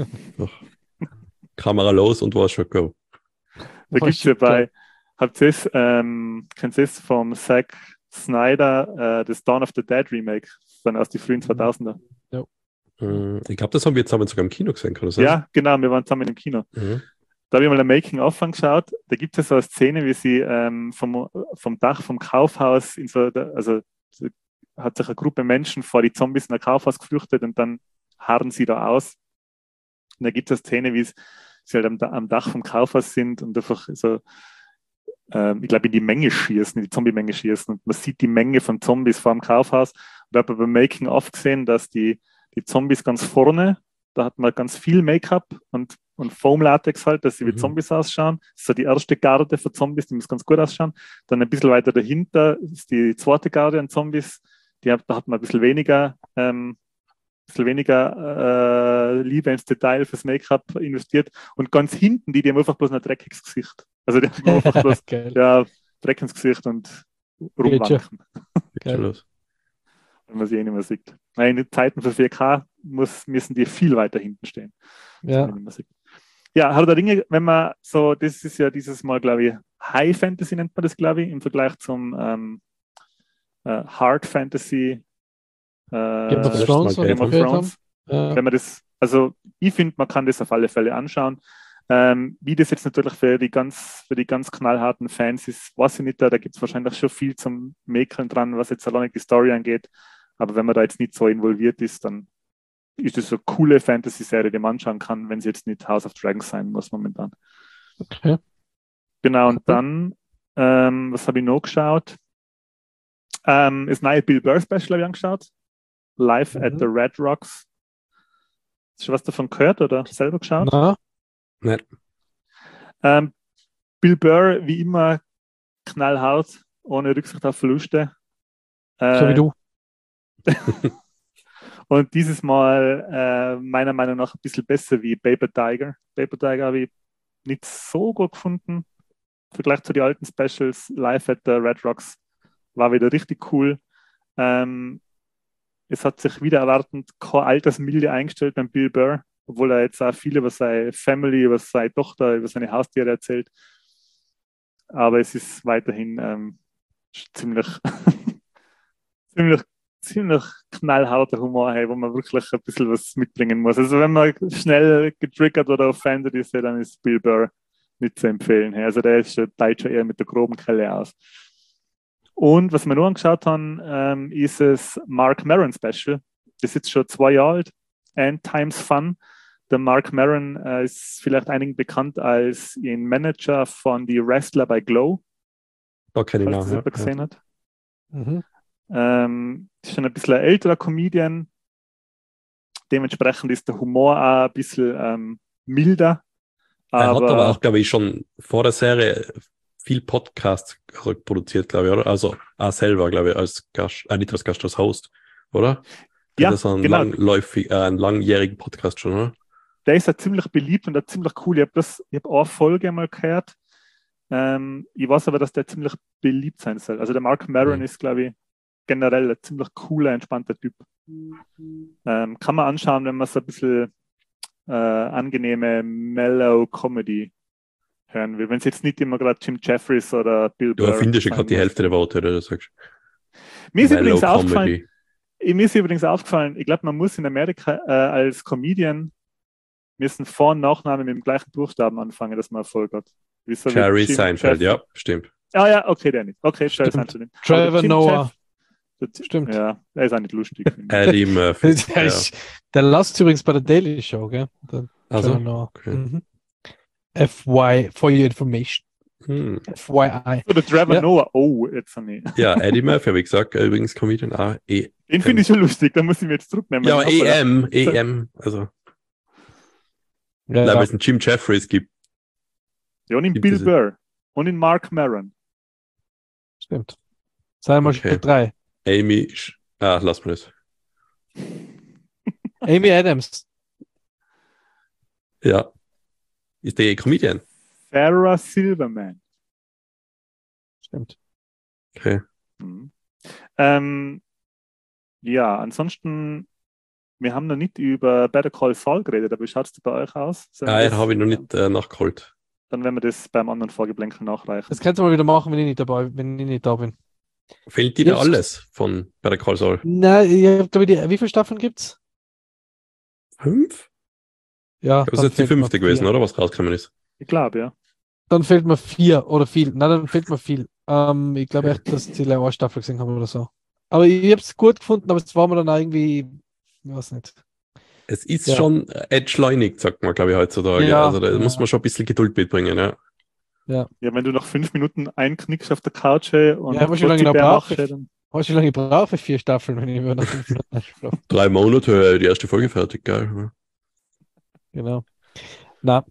Kamera los und war schon go. Da gibt es ja bei, habt ihr es, kennt ihr es vom Zack Snyder, das Dawn of the Dead Remake, dann aus den frühen 2000er? Ja. Ich glaube, das haben wir zusammen sogar im Kino gesehen, kann das sein? Ja, genau, wir waren zusammen im Kino. Mhm. Da habe ich mal ein Making-of angeschaut. Da gibt es so eine Szene, wie sie vom Dach vom Kaufhaus, also hat sich eine Gruppe Menschen vor die Zombies in ein Kaufhaus geflüchtet und dann harren sie da aus. Und da gibt es eine Szene, wie sie halt am Dach vom Kaufhaus sind und einfach so, ich glaube, in die Menge schießen, in die Zombie-Menge schießen. Und man sieht die Menge von Zombies vor dem Kaufhaus. Und da habe ich beim Making-of gesehen, dass die Zombies ganz vorne, da hat man ganz viel Make-up und Foam-Latex halt, dass sie wie Zombies ausschauen. Das ist so die erste Garde von Zombies, die muss ganz gut ausschauen. Dann ein bisschen weiter dahinter ist die zweite Garde an Zombies. Da hat man ein bisschen weniger Liebe ins Detail fürs Make-up investiert. Und ganz hinten, die haben einfach bloß ein dreckiges Gesicht. Also die haben einfach bloß Dreck ins Gesicht und rumwanken. Wenn man sie nicht mehr sieht. Nein, in Zeiten für 4K müssen die viel weiter hinten stehen. Ja. Ja, Herr der Ringe, wenn man so, das ist ja dieses Mal, glaube ich, High Fantasy nennt man das, glaube ich, im Vergleich zum Hard Fantasy Game of Thrones. Wenn man das, also ich finde, man kann das auf alle Fälle anschauen. Wie das jetzt natürlich für die ganz knallharten Fans ist, weiß ich nicht, da gibt es wahrscheinlich schon viel zum Mäkeln dran, was jetzt allein die Story angeht. Aber wenn man da jetzt nicht so involviert ist, dann ist das so eine coole Fantasy-Serie, die man anschauen kann, wenn sie jetzt nicht House of Dragons sein muss momentan. Okay. Genau, und dann, was habe ich noch geschaut? Das neue Bill Burr Special habe ich angeschaut. Live at the Red Rocks. Hast du schon was davon gehört oder selber geschaut? Nein. Bill Burr, wie immer, knallhart, ohne Rücksicht auf Verluste. So wie du. Und dieses Mal meiner Meinung nach ein bisschen besser wie Paper Tiger. Paper Tiger habe ich nicht so gut gefunden. Im Vergleich zu den alten Specials. Live at the Red Rocks war wieder richtig cool. Es hat sich wieder erwartend keine Altersmilde eingestellt beim Bill Burr, obwohl er jetzt auch viel über seine Family, über seine Tochter, über seine Haustiere erzählt. Aber es ist weiterhin ziemlich knallharter Humor, hey, wo man wirklich ein bisschen was mitbringen muss. Also wenn man schnell getriggert oder offended ist, dann ist Bill Burr nicht zu empfehlen. Hey. Also der teilt schon eher mit der groben Kelle aus. Und was wir noch angeschaut haben, ist das Mark Maron Special. Das ist jetzt schon 2 Jahre alt. End Times Fun. Der Mark Maron ist vielleicht einigen bekannt als ein Manager von die Wrestler bei Glow. Da kenne ich noch. Das jemand gesehen hat. Mhm. Ist schon ein bisschen ein älterer Comedian. Dementsprechend ist der Humor auch ein bisschen milder. Er hat aber auch, glaube ich, schon vor der Serie viel Podcasts produziert, glaube ich, oder? Also selber, glaube ich, als Gast, nicht als Gast, als Host, oder? Ja, das ist ein genau. einen langjährigen Podcast schon, oder? Der ist ja ziemlich beliebt und ziemlich cool. Ich habe eine Folge mal gehört. Ich weiß aber, dass der ziemlich beliebt sein soll. Also der Mark Maron ist, glaube ich, generell ein ziemlich cooler, entspannter Typ. Kann man anschauen, wenn man so ein bisschen angenehme Mellow Comedy hören will. Wenn es jetzt nicht immer gerade Jim Jeffries oder Bill Burr. Du erfindest ja gerade die Hälfte der Worte, oder du sagst. Mir ist übrigens aufgefallen, ich glaube, man muss in Amerika als Comedian müssen Vor- und Nachnamen mit dem gleichen Buchstaben anfangen, dass man Erfolg hat. So Jerry Seinfeld, ja, stimmt. Ah ja, okay, der nicht. Okay, Jerry Seinfeld. Trevor Noah. Stimmt. Ja, der ist auch nicht lustig. Eddie Murphy. Der lasst übrigens bei der Daily Show, gell? Also, Trevor Noah. okay. Mhm. FY, for your information. FYI. Oder Trevor Noah. Oh, jetzt nicht. Ja, Eddie Murphy, habe ich gesagt, übrigens Comedian. Den finde ich schon lustig, da muss ich mir jetzt zurücknehmen. Ja, EM, also. Weil es einen Jim Jeffries gibt. Ja, und in Bill Burr. Und in Mark Maron. Stimmt. Sei mal schon 3. Amy, lass mal das. Amy Adams. Ja. Ist der Comedian? Sarah Silverman. Stimmt. Okay. Mhm. Ja, ansonsten, wir haben noch nicht über Better Call Saul geredet, aber wie schaut es bei euch aus? Sollen wir Ja, das, habe ich noch nicht nachgeholt. dann werden wir das beim anderen Vorgeblänkel nachreichen. Das kannst du mal wieder machen, wenn ich nicht da bin. Fehlt dir Ich da hab's- alles von Better Call Saul? Nein, ich hab, glaub ich, wie viele Staffeln gibt's? 5? Ja, Ich glaube, das ist dann jetzt die fehlt mir 5. gewesen, 4. oder? Was rausgekommen ist. Ich glaube, ja. Dann fehlt mir 4 oder viel. Nein, dann fehlt mir viel. Ich glaube echt, dass die eine Staffel gesehen haben oder so. Aber ich habe es gut gefunden, aber es war mir dann auch irgendwie, ich weiß nicht. Es ist Ja. schon entschleunigt, sagt man, glaube ich, heutzutage. Ja, Also da ja. muss man schon ein bisschen Geduld mitbringen, ja. Ja, wenn du nach 5 Minuten einknickst auf der Couch und Ja, aber schon lange noch Gottibär braucht. machst, dann Hast du lange gebraucht für 4 Staffeln, wenn ich mir nach 5 Minuten einschlafe? 3 Monate, die erste Folge fertig, geil. Genau. Na,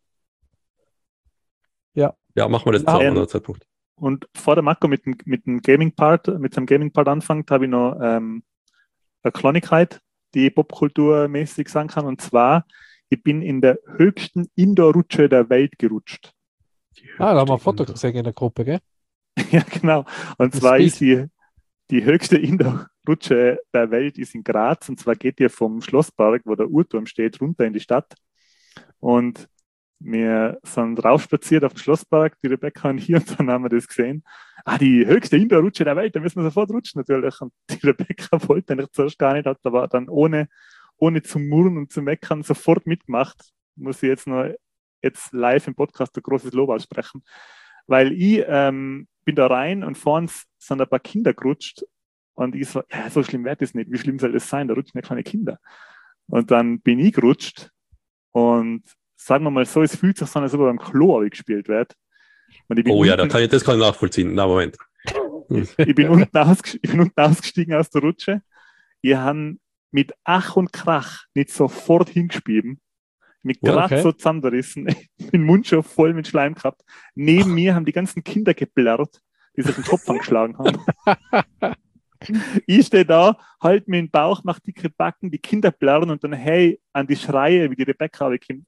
Ja, machen wir das Ja, zu einem anderen Zeitpunkt. Und vor der Marco mit dem Gaming-Part, mit seinem Gaming-Part anfängt, habe ich noch eine Kleinigkeit, die ich popkulturmäßig sagen kann. Und zwar, ich bin in der höchsten Indoor-Rutsche der Welt gerutscht. da haben wir ein Foto gesehen in der Gruppe, gell? Ja, genau. Und Das zwar Bild. ist die höchste Indoor-Rutsche der Welt ist in Graz. Und zwar geht ihr vom Schlossberg, wo der Uhrturm steht, runter in die Stadt. Und wir sind rausspaziert auf dem Schlossberg, die Rebecca und ich, und dann haben wir das gesehen. Die höchste Indoor-Rutsche der Welt, da müssen wir sofort rutschen natürlich. Und die Rebecca wollte eigentlich zuerst gar nicht, hat aber dann ohne zu murren und zu meckern sofort mitgemacht. Muss ich jetzt live im Podcast ein großes Lob aussprechen. Weil ich bin da rein und vor uns sind ein paar Kinder gerutscht und ich so, ja, so schlimm wird das nicht. Wie schlimm soll das sein? Da rutschen ja kleine Kinder. Und dann bin ich gerutscht und sagen wir mal so, es fühlt sich so an, als ob er beim Klo gespielt wird. Und ich bin Oh ja, unten, das kann ich nachvollziehen. Na, Moment. ich bin unten ausgestiegen aus der Rutsche. Ich habe mit Ach und Krach nicht sofort hingespieben. Mit Wow, gerade okay. so zusammengerissen, den Mund schon voll mit Schleim gehabt. Neben mir haben die ganzen Kinder geplärrt, die sich den Kopf angeschlagen haben. Ich stehe da, halt mir den Bauch, mach dicke Backen, die Kinder plärren und dann hey, an die Schreie, wie die Rebecca kommt.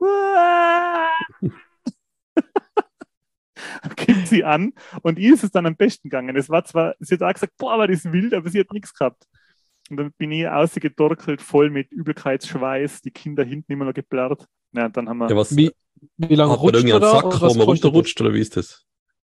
Gibt sie an und ihr ist es dann am besten gegangen. Es war zwar, sie hat auch gesagt, boah, war das wild, aber sie hat nichts gehabt. Und dann bin ich ausgedorkelt, voll mit Übelkeitsschweiß, die Kinder hinten immer noch geplärrt. Ja, und dann haben wir Ja, was, Wie lange hat man rutscht irgendwie er einen da? Sack, Und wo was man kostet das? runterrutscht, oder wie ist das?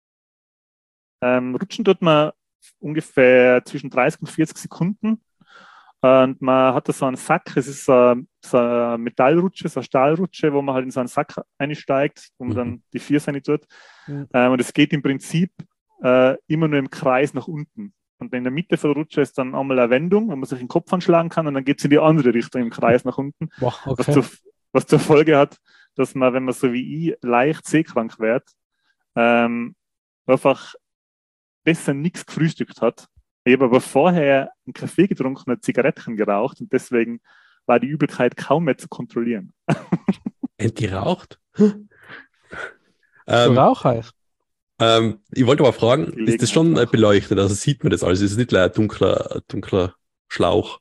rutschen tut man ungefähr zwischen 30 und 40 Sekunden. Und man hat da so einen Sack, es ist so eine Metallrutsche, so eine Stahlrutsche, wo man halt in so einen Sack einsteigt, wo man dann die Vier rein tut. Mhm. Und es geht im Prinzip immer nur im Kreis nach unten. Und in der Mitte von der Rutsche ist dann einmal eine Wendung, wo man sich den Kopf anschlagen kann und dann geht es in die andere Richtung im Kreis nach unten. Boah, okay. Was zur Folge hat, dass man, wenn man so wie ich leicht seekrank wird, einfach besser nichts gefrühstückt hat. Ich habe aber vorher einen Kaffee getrunken und Zigaretten geraucht und deswegen war die Übelkeit kaum mehr zu kontrollieren. Entraucht? Du Raucher. Ich wollte aber fragen, ist das schon Gelegenheitsrauch. beleuchtet? Also sieht man das alles? Ist es nicht ein dunkler Schlauch?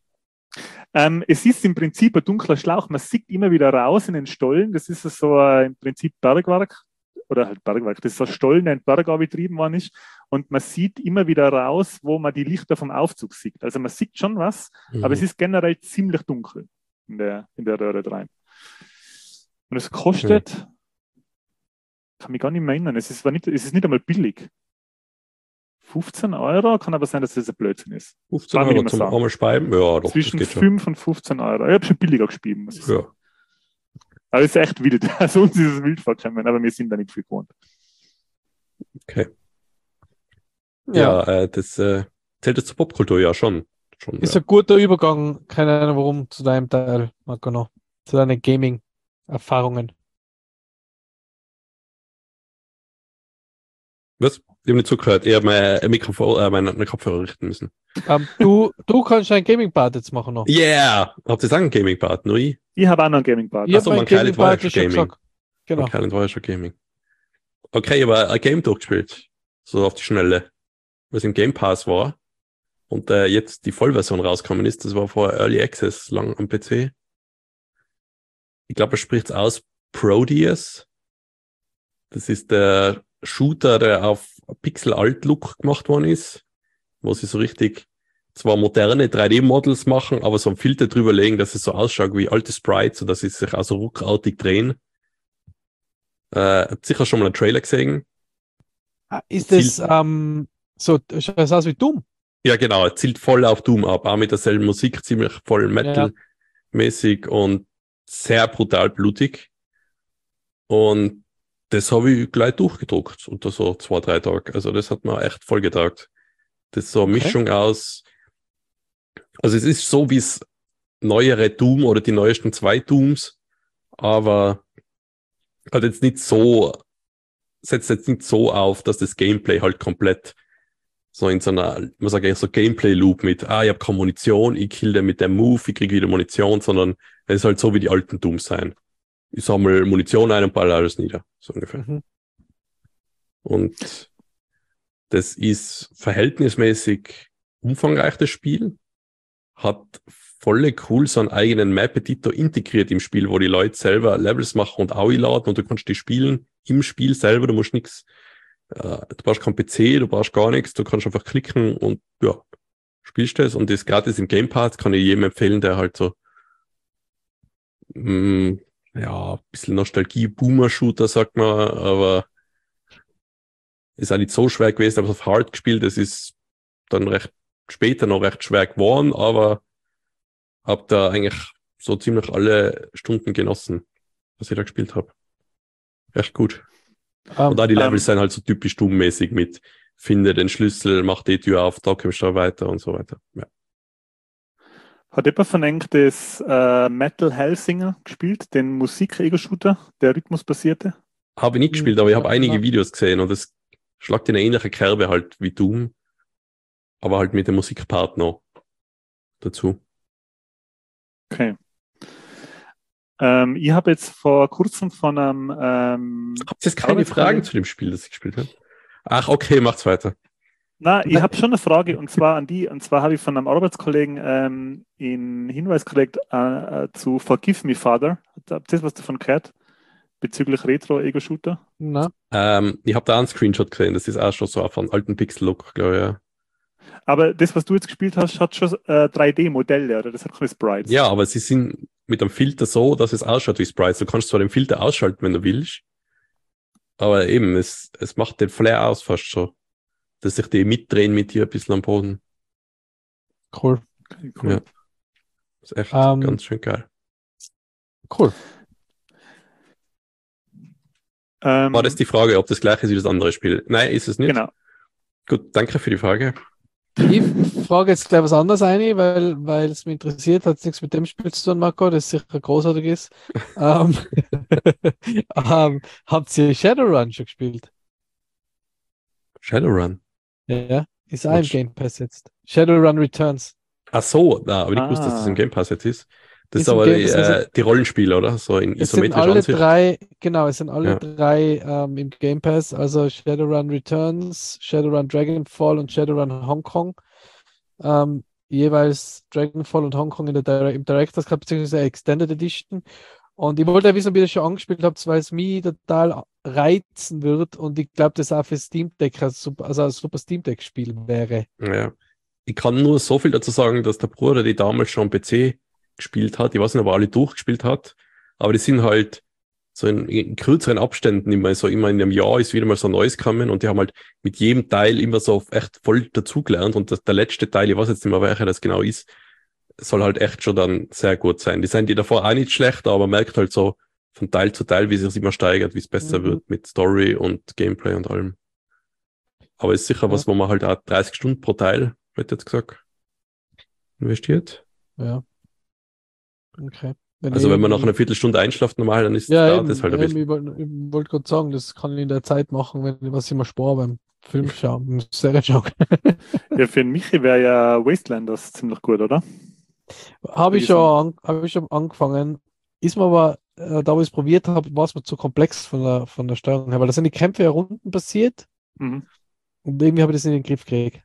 Es ist im Prinzip ein dunkler Schlauch. Man sieht immer wieder raus in den Stollen. Das ist so im Prinzip Bergwerk. Oder halt Bergwerk. Das ist ein Stollen, der in Bergau betrieben worden ist. Und man sieht immer wieder raus, wo man die Lichter vom Aufzug sieht. Also man sieht schon was, aber es ist generell ziemlich dunkel in der Röhre rein. Und es kostet, kann mich gar nicht mehr erinnern, es ist nicht einmal billig. 15 Euro, kann aber sein, dass das ein Blödsinn ist. 15 Kann ich Euro nicht zum mehr sagen. einmal speiben? Ja, doch, Zwischen das geht schon. 5 und 15 Euro. Ich habe schon billiger gespielt, muss ich sagen. Ja. Aber es ist echt wild. Also uns ist es wild vorgekommen, aber wir sind da nicht viel gewohnt. Okay. Ja. Ja, das zählt jetzt zur Popkultur ja schon. Ist Ja. ein guter Übergang, keine Ahnung warum, zu deinem Teil, Marco, noch. Zu deinen Gaming-Erfahrungen. Was? Ich habe nicht zugehört. Ich habe mein Mikrofon, meine Kopfhörer richten müssen. Du kannst einen Gaming-Part jetzt machen noch. Yeah! Habt ihr sagen Gaming-Part? Nur ich? Ich habe auch noch einen Gaming-Part. Ich Ach so, habe meinen mein Kleid war ja Gaming-Part schon schon Gaming. gesagt. Genau. Calend war ja schon Gaming. Okay, aber ein Game durchgespielt. So auf die Schnelle. Was im Game Pass war. Und jetzt die Vollversion rausgekommen ist. Das war vorher Early Access lang am PC. Ich glaube, er spricht es aus. Proteus. Das ist der Shooter, der auf Pixel-Alt-Look gemacht worden ist. Wo sie so richtig zwar moderne 3D-Models machen, aber so einen Filter drüber legen, dass es so ausschaut wie alte Sprites, sodass sie sich also ruckartig drehen. Habt sicher schon mal einen Trailer gesehen. Ist das so, schaut das aus wie Doom? Ja, genau, er zielt voll auf Doom ab, auch mit derselben Musik, ziemlich voll Metal-mäßig und sehr brutal blutig. Und das habe ich gleich durchgedruckt unter so 2-3 Tagen. Also das hat mir echt voll getaugt. Das ist so eine Mischung aus, also es ist so wie es neuere Doom oder die neuesten 2 Dooms, aber halt jetzt nicht so, setzt jetzt nicht so auf, dass das Gameplay halt komplett so in so einer, man sagt ja so Gameplay-Loop mit, ich habe keine Munition, ich kill den mit dem Move, ich kriege wieder Munition, sondern es ist halt so wie die alten Dooms sein. Ich sammle Munition ein und ball alles nieder, so ungefähr. Mhm. Und das ist verhältnismäßig umfangreich, das Spiel. Hat voll cool so einen eigenen Map-Editor integriert im Spiel, wo die Leute selber Levels machen und AUI laden und du kannst die spielen im Spiel selber, du musst nichts, du brauchst keinen PC, du brauchst gar nichts, du kannst einfach klicken und ja, spielst das und das gratis im Game Pass, kann ich jedem empfehlen, der halt so ein bisschen Nostalgie-Boomer-Shooter, sagt man, aber ist auch nicht so schwer gewesen, aber auf Hard gespielt, das ist dann später noch recht schwer geworden, aber hab da eigentlich so ziemlich alle Stunden genossen, was ich da gespielt habe. Echt gut. Und auch die Levels sind halt so typisch Doom-mäßig mit finde den Schlüssel, mach die Tür auf, da kommst du weiter und so weiter. Ja. Hat jemand von euch das Metal Hellsinger gespielt, den Musik-Ego-Shooter, der rhythmusbasierte? Habe ich nicht gespielt, aber ich habe einige Videos gesehen und es schlagt in eine ähnliche Kerbe halt wie Doom, aber halt mit dem Musikpart noch dazu. Okay. Ich habe jetzt vor kurzem von einem Habt ihr jetzt keine Fragen zu dem Spiel, das ich gespielt habe? Ach, okay, macht's weiter. Na, ich habe schon eine Frage und zwar an die, und zwar habe ich von einem Arbeitskollegen einen Hinweis gekriegt zu Forgive Me Father. Habt ihr was davon gehört? Bezüglich Retro-Ego-Shooter? Na, Ich habe da einen Screenshot gesehen, das ist auch schon so auf einen alten Pixel-Look, glaube ich, ja. Aber das, was du jetzt gespielt hast, hat schon 3D-Modelle, oder? Das hat keine Sprites. Ja, aber sie sind mit dem Filter so, dass es ausschaut wie Sprites. Du kannst zwar den Filter ausschalten, wenn du willst, aber eben, es macht den Flair aus fast so, dass sich die mitdrehen mit dir ein bisschen am Boden. cool. Okay, cool. Ja. Ist echt ganz schön geil. Cool. War das die Frage, ob das gleiche ist wie das andere Spiel? Nein, ist es nicht. Genau. Gut, danke für die Frage. Ich frage jetzt gleich was anderes ein, weil es mich interessiert, hat nichts mit dem Spiel zu tun, Marco, das sicher großartig ist. Habt ihr Shadowrun schon gespielt? Shadowrun? Ja, ist auch im Game Pass jetzt. Shadowrun Returns. Ach so, na, aber ich wusste, dass das im Game Pass jetzt ist. Das Ist ist im aber Game Pass, also die Rollenspiele, oder? So in es sind isometrischer alle Ansicht. drei, genau, es sind alle drei im Game Pass, also Shadowrun Returns, Shadowrun Dragonfall und Shadowrun Hong Kong. Jeweils Dragonfall und Hong Kong im Director's Cut bzw. Extended Edition. Und ich wollte ja wissen, ob ihr das schon angespielt habt, weil es mich total reizen wird und ich glaube, das auch für Steam Deck ein super Steam Deck-Spiel wäre. Ja. Ich kann nur so viel dazu sagen, dass der Bruder die damals schon am PC gespielt hat. Ich weiß nicht, ob er alle durchgespielt hat, aber die sind halt so in kürzeren Abständen immer in einem Jahr ist wieder mal so Neues gekommen und die haben halt mit jedem Teil immer so echt voll dazugelernt und der letzte Teil, ich weiß jetzt nicht mehr, welcher das genau ist, soll halt echt schon dann sehr gut sein. Die sind die davor auch nicht schlecht, aber man merkt halt so von Teil zu Teil, wie sich immer steigert, wie es besser wird mit Story und Gameplay und allem. Aber ist sicher was, wo man halt auch 30 Stunden pro Teil, wird jetzt gesagt, investiert. Ja. Okay. Wenn man nach einer Viertelstunde einschlaft normal, dann ist das halt ein bisschen. Ich wollte gerade sagen, das kann ich in der Zeit machen, was ich immer spare beim Film schauen, beim Serie schauen. Ja, für den Michi wäre ja Wastelanders ziemlich gut, oder? Habe ich schon angefangen. Ist mir aber, da wo ich es probiert habe, war es mir zu komplex von der Steuerung her, weil da sind die Kämpfe ja rundenbasiert und irgendwie habe ich das in den Griff gekriegt.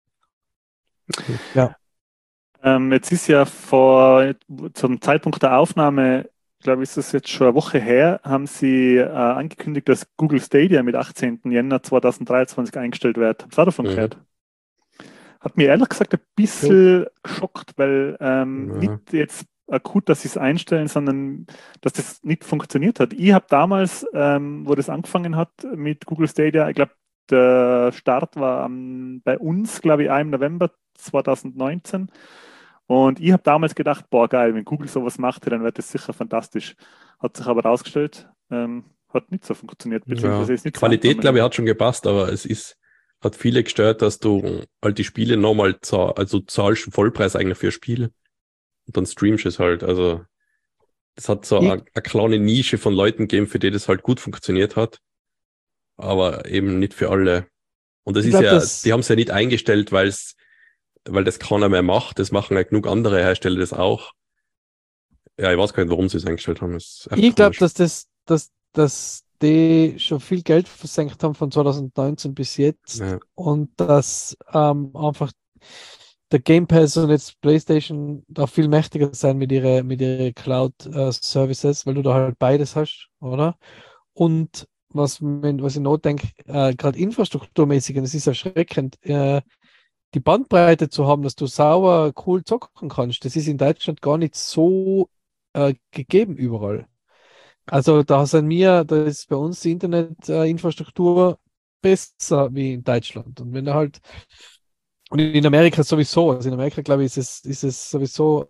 Ja. Jetzt ist ja zum Zeitpunkt der Aufnahme, glaube ich, ist das jetzt schon eine Woche her, haben sie angekündigt, dass Google Stadia mit 18. Jänner 2023 eingestellt wird. Habt ihr davon gehört? Hat mir ehrlich gesagt ein bisschen geschockt, weil Ja. nicht jetzt akut, dass sie es einstellen, sondern dass das nicht funktioniert hat. Ich habe damals, wo das angefangen hat mit Google Stadia, ich glaube, der Start war bei uns, glaube ich, auch im November 2019. Und ich habe damals gedacht, boah, geil, wenn Google sowas macht, dann wird das sicher fantastisch. Hat sich aber herausgestellt, hat nicht so funktioniert, Ja, beziehungsweise ist die nicht so Qualität, glaube ich, angenommen. hat schon gepasst, aber hat viele gestört, dass du halt die Spiele nochmal also zahlst einen Vollpreis eigentlich für ein Spiel und dann streamst es halt. Also das hat so Ich, eine kleine Nische von Leuten gegeben, für die das halt gut funktioniert hat, aber eben nicht für alle. Und das ich ist glaube, ja, die dass haben es ja nicht eingestellt, weil das keiner mehr macht. Das machen ja genug andere Hersteller das auch. Ja, ich weiß gar nicht, warum sie es eingestellt haben. Das ist echt ich glaube, komisch. dass die schon viel Geld versenkt haben von 2019 bis jetzt Ja, und dass einfach der Game Pass und jetzt PlayStation da viel mächtiger sein mit ihre Cloud-Services, weil du da halt beides hast, oder? Und was ich noch denke, gerade infrastrukturmäßig, und es ist erschreckend, die Bandbreite zu haben, dass du sauber cool zocken kannst, das ist in Deutschland gar nicht so gegeben überall. Also da ist bei uns die Internetinfrastruktur besser wie in Deutschland. Und wenn er halt, und in Amerika sowieso, also in Amerika glaube ich, ist es sowieso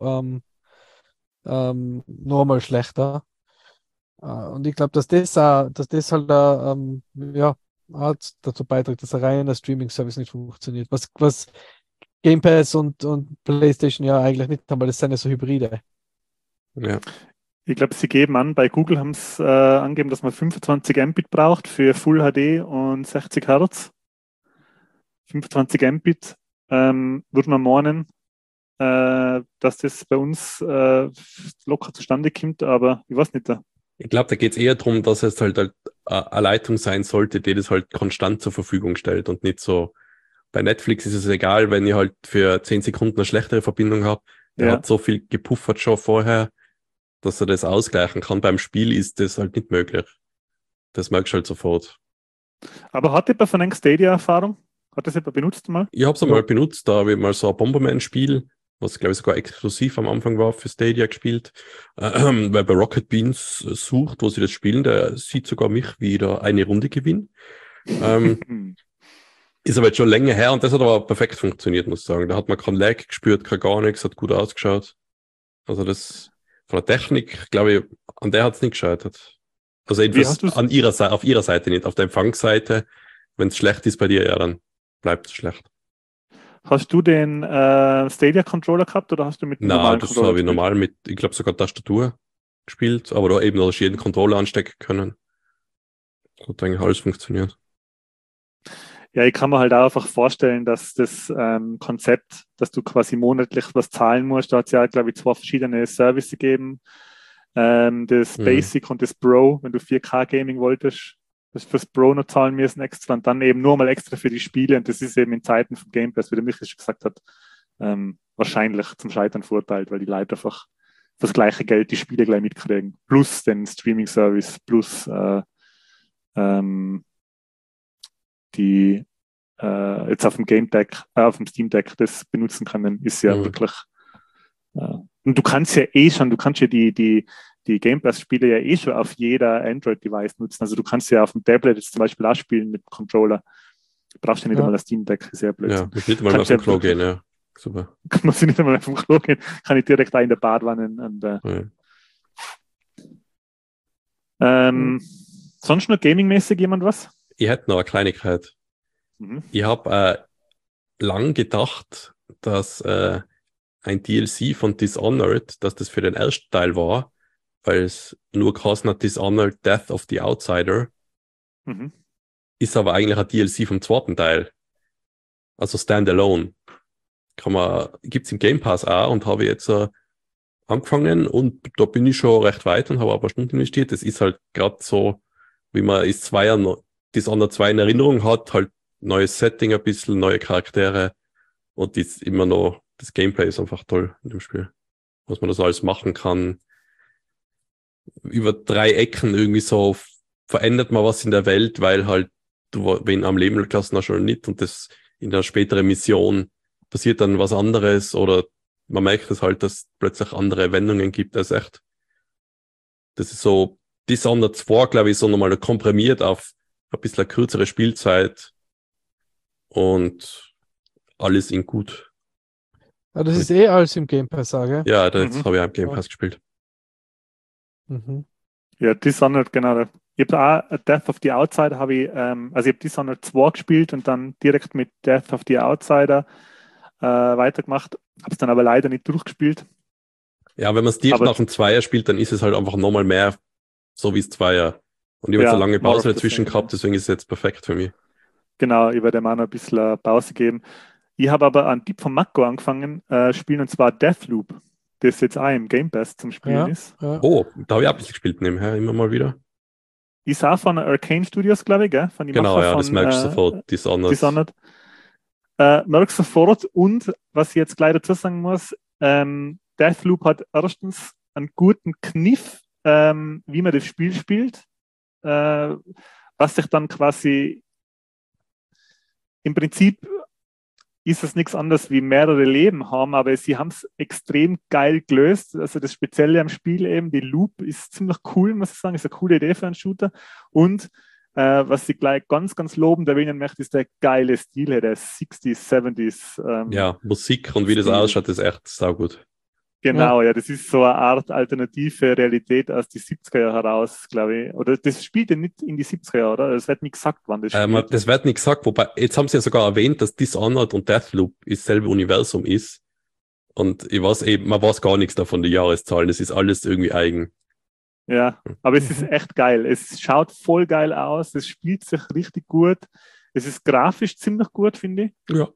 noch mal schlechter. Und ich glaube, dass das halt ja, auch dazu beiträgt, dass ein reiner Streaming-Service nicht funktioniert. Was Game Pass und PlayStation ja eigentlich nicht haben, weil das sind ja so Hybride. ja. Ich glaube, sie geben an, bei Google haben es angegeben, dass man 25 Mbit braucht für Full HD und 60 Hertz. 25 Mbit würde man meinen, dass das bei uns locker zustande kommt, aber ich weiß nicht. Ich glaube, da geht es eher darum, dass es halt eine Leitung sein sollte, die das halt konstant zur Verfügung stellt und nicht so. Bei Netflix ist es egal, wenn ich halt für 10 Sekunden eine schlechtere Verbindung habe. Der Ja. hat so viel gepuffert schon vorher, dass er das ausgleichen kann. Beim Spiel ist das halt nicht möglich. Das merkst du halt sofort. Aber hat jemand von einem Stadia-Erfahrung? Hat das jemand benutzt mal? Ich habe es einmal benutzt, da habe ich mal so ein Bomberman-Spiel, was glaube ich sogar exklusiv am Anfang war, für Stadia gespielt. Wer bei Rocket Beans sucht, wo sie das spielen, der sieht sogar mich wieder eine Runde gewinnen. Ist aber jetzt schon länger her und das hat aber perfekt funktioniert, muss ich sagen. Da hat man kein Lag gespürt, kein gar nichts, hat gut ausgeschaut. Also das von der Technik, glaube ich, an der hat es nicht gescheitert. Also Wie hast jedenfalls du's? auf ihrer Seite nicht, auf der Empfangsseite. Wenn es schlecht ist bei dir, ja, dann bleibt es schlecht. Hast du den Stadia-Controller gehabt oder hast du mit dem Na, normalen das Controller habe ich gespielt? normal mit, ich glaube sogar Tastatur gespielt, aber da eben hast du jeden Controller anstecken können. Hat eigentlich alles funktioniert. Ja, ich kann mir halt auch einfach vorstellen, dass das Konzept, dass du quasi monatlich was zahlen musst, da hat es ja, glaube ich, zwei verschiedene Services gegeben. Das Basic und das Pro, wenn du 4K-Gaming wolltest, das fürs Pro noch zahlen müssen extra und dann eben nur mal extra für die Spiele. Und das ist eben in Zeiten von Game Pass, wie der Michael schon gesagt hat, wahrscheinlich zum Scheitern verurteilt, weil die Leute einfach für das gleiche Geld die Spiele gleich mitkriegen. Plus den Streaming-Service, plus die jetzt auf dem Game Deck, auf dem Steam Deck das benutzen können, ist ja wirklich. Und du kannst ja du kannst ja die Game Pass-Spiele ja eh schon auf jeder Android-Device nutzen. Also du kannst ja auf dem Tablet jetzt zum Beispiel auch spielen mit dem Controller. Du brauchst ja nicht einmal das Steam Deck, sehr blöd. Ja, muss nicht einmal aus dem Klo gehen, ja. Super. Muss ich nicht einmal auf dem Klo gehen, kann ich direkt da in der Badwanne. Sonst noch gaming-mäßig jemand was? Ich hätte noch eine Kleinigkeit. Ich habe lang gedacht, dass ein DLC von Dishonored, dass das für den ersten Teil war, weil es nur geheißen hat Dishonored Death of the Outsider, ist aber eigentlich ein DLC vom zweiten Teil. Also Standalone. Gibt's im Game Pass auch und habe jetzt angefangen und da bin ich schon recht weit und habe ein paar Stunden investiert. Das ist halt gerade so, wie man Dishonored 2 in Erinnerung hat, halt neues Setting ein bisschen, neue Charaktere und ist immer noch, das Gameplay ist einfach toll in dem Spiel. Was man da so alles machen kann. Über 3 Ecken irgendwie so verändert man was in der Welt, weil halt du wen am Leben gelassen hast oder nicht und das in der späteren Mission passiert dann was anderes oder man merkt es halt, dass es plötzlich andere Wendungen gibt. Das ist echt, das ist so Dishonored 2, glaube ich, so nochmal komprimiert auf ein bisschen eine kürzere Spielzeit und alles in gut. Ja, das ist eh alles im Game Pass, sage. Ja, das habe ich auch im Game Pass gespielt. Mhm. Ja, Dishonored, genau. Ich habe auch Death of the Outsider, also ich habe Dishonored 2 gespielt und dann direkt mit Death of the Outsider weitergemacht. Habe es dann aber leider nicht durchgespielt. Ja, wenn man es direkt Aber- nach dem Zweier spielt, dann ist es halt einfach nochmal mehr so wie es Zweier. Und ich habe jetzt Ja, eine lange more Pause of the dazwischen same, gehabt, deswegen ist es jetzt perfekt für mich. Genau, ich werde dem auch noch ein bisschen Pause geben. Ich habe aber einen Tipp von Mako angefangen, spielen, und zwar Deathloop, das jetzt auch im Game Pass zum Spielen Ja, ist. ja. Oh, da habe ich auch ein bisschen gespielt nebenher, immer mal wieder. Ist auch von Arcane Studios, glaube ich, gell? Von den Genau, Macher ja, von das merkst du sofort, Dishonored. Merkst sofort, und was ich jetzt gleich dazu sagen muss, Deathloop hat erstens einen guten Kniff, wie man das Spiel spielt, was sich dann quasi im Prinzip ist es nichts anderes wie mehrere Leben haben, aber sie haben es extrem geil gelöst. Also das Spezielle am Spiel eben, die Loop ist ziemlich cool, muss ich sagen, ist eine coole Idee für einen Shooter. Und was ich gleich ganz, ganz lobend erwähnen möchte, ist der geile Stil, der 60s, 70s. Ja, Musik und wie das Stil. ausschaut, ist echt saugut. Genau, ja, das ist so eine Art alternative Realität aus die 70er Jahre heraus, glaube ich. Oder das spielt ja nicht in die 70er Jahre, oder? Es wird nicht gesagt, wann das spielt. Das wird nicht gesagt, wobei, jetzt haben sie ja sogar erwähnt, dass Dishonored und Deathloop dasselbe Universum ist. Und ich weiß eben, man weiß gar nichts davon, die Jahreszahlen. Das ist alles irgendwie eigen. Ja, aber es ist echt geil. Es schaut voll geil aus, es spielt sich richtig gut. Es ist grafisch ziemlich gut, finde ich. Ja.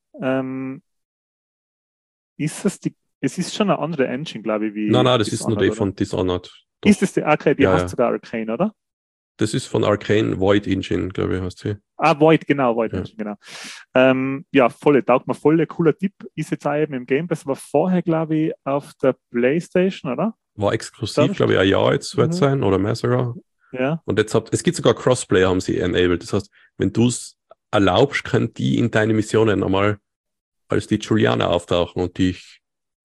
Es ist schon eine andere Engine, glaube ich, wie Nein, das ist nur Dishonored, die oder? von Dishonored. Doch. Ist es die? Okay, die Ja, heißt ja. sogar Arcane, oder? Das ist von Arcane Void Engine, glaube ich, heißt sie. Void, genau, Void Ja. Engine, genau. Ja, taugt mir voll, cooler Tipp. Ist jetzt auch eben im Game Pass, war vorher, glaube ich, auf der PlayStation, oder? War exklusiv, glaube ich, ein Jahr jetzt wird sein oder mehr sogar. Ja. Und jetzt es gibt sogar Crossplay, haben sie enabled. Das heißt, wenn du es erlaubst, können die in deine Missionen nochmal als die Juliana auftauchen und dich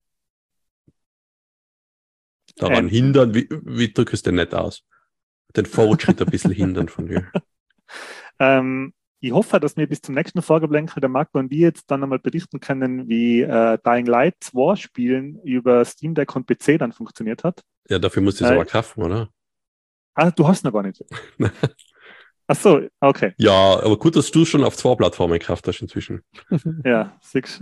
daran hindern, wie drückst du es denn nicht aus? Den Fortschritt ein bisschen hindern von dir. Ich hoffe, dass wir bis zum nächsten Vorgeblänkel der Marco und wir jetzt dann einmal berichten können, wie Dying Light 2 Spielen über Steam Deck und PC dann funktioniert hat. Ja, dafür musst du es aber kaufen, oder? Du hast noch gar nicht. Ach so, okay. Ja, aber gut, dass du schon auf 2 Plattformen gekauft hast inzwischen. Ja, siehst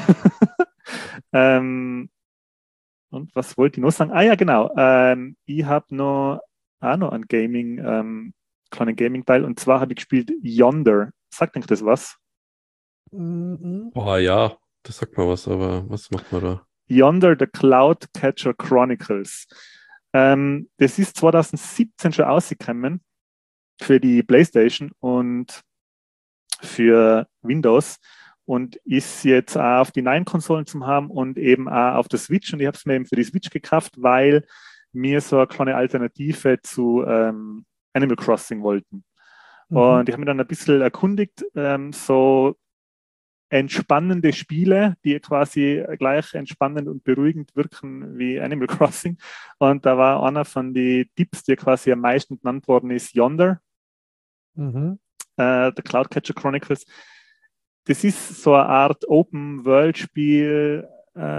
und was wollte ich noch sagen? Ja, genau. Ich habe noch einen kleinen Gaming-Teil, und zwar habe ich gespielt Yonder. Sagt euch das was? Oh ja, das sagt mal was, aber was macht man da? Yonder, the Cloud Catcher Chronicles. Das ist 2017 schon rausgekommen für die PlayStation und für Windows und ist jetzt auch auf die neuen Konsolen zu haben und eben auch auf der Switch. Und ich habe es mir eben für die Switch gekauft, weil wir so eine kleine Alternative zu Animal Crossing wollten. Und ich habe mich dann ein bisschen erkundigt, so entspannende Spiele, die quasi gleich entspannend und beruhigend wirken wie Animal Crossing. Und da war einer von den Tipps, der quasi am meisten genannt worden ist, Yonder, The Cloudcatcher Chronicles. Das ist so eine Art Open-World-Spiel,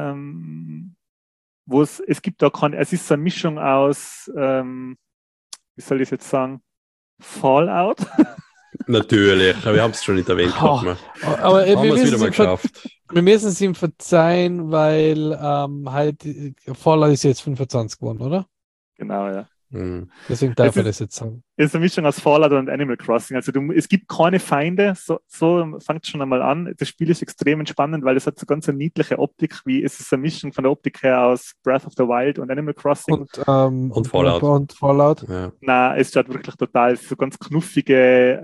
wo es gibt da es ist so eine Mischung aus, wie soll ich es jetzt sagen, Fallout. Natürlich, aber wir haben es schon nicht erwähnt. Aber haben wir es wieder mal geschafft. Wir müssen es ihm verzeihen, weil halt Fallout ist jetzt 25 geworden, oder? Genau, ja. Deswegen darf er das jetzt sagen. Es ist eine Mischung aus Fallout und Animal Crossing. Also es gibt keine Feinde, so fängt es schon einmal an. Das Spiel ist extrem entspannend, weil es hat so ganz eine niedliche Optik, es ist eine Mischung von der Optik her aus Breath of the Wild und Animal Crossing. Und Fallout. Und Fallout. Ja. Nein, es schaut wirklich total so ganz knuffige,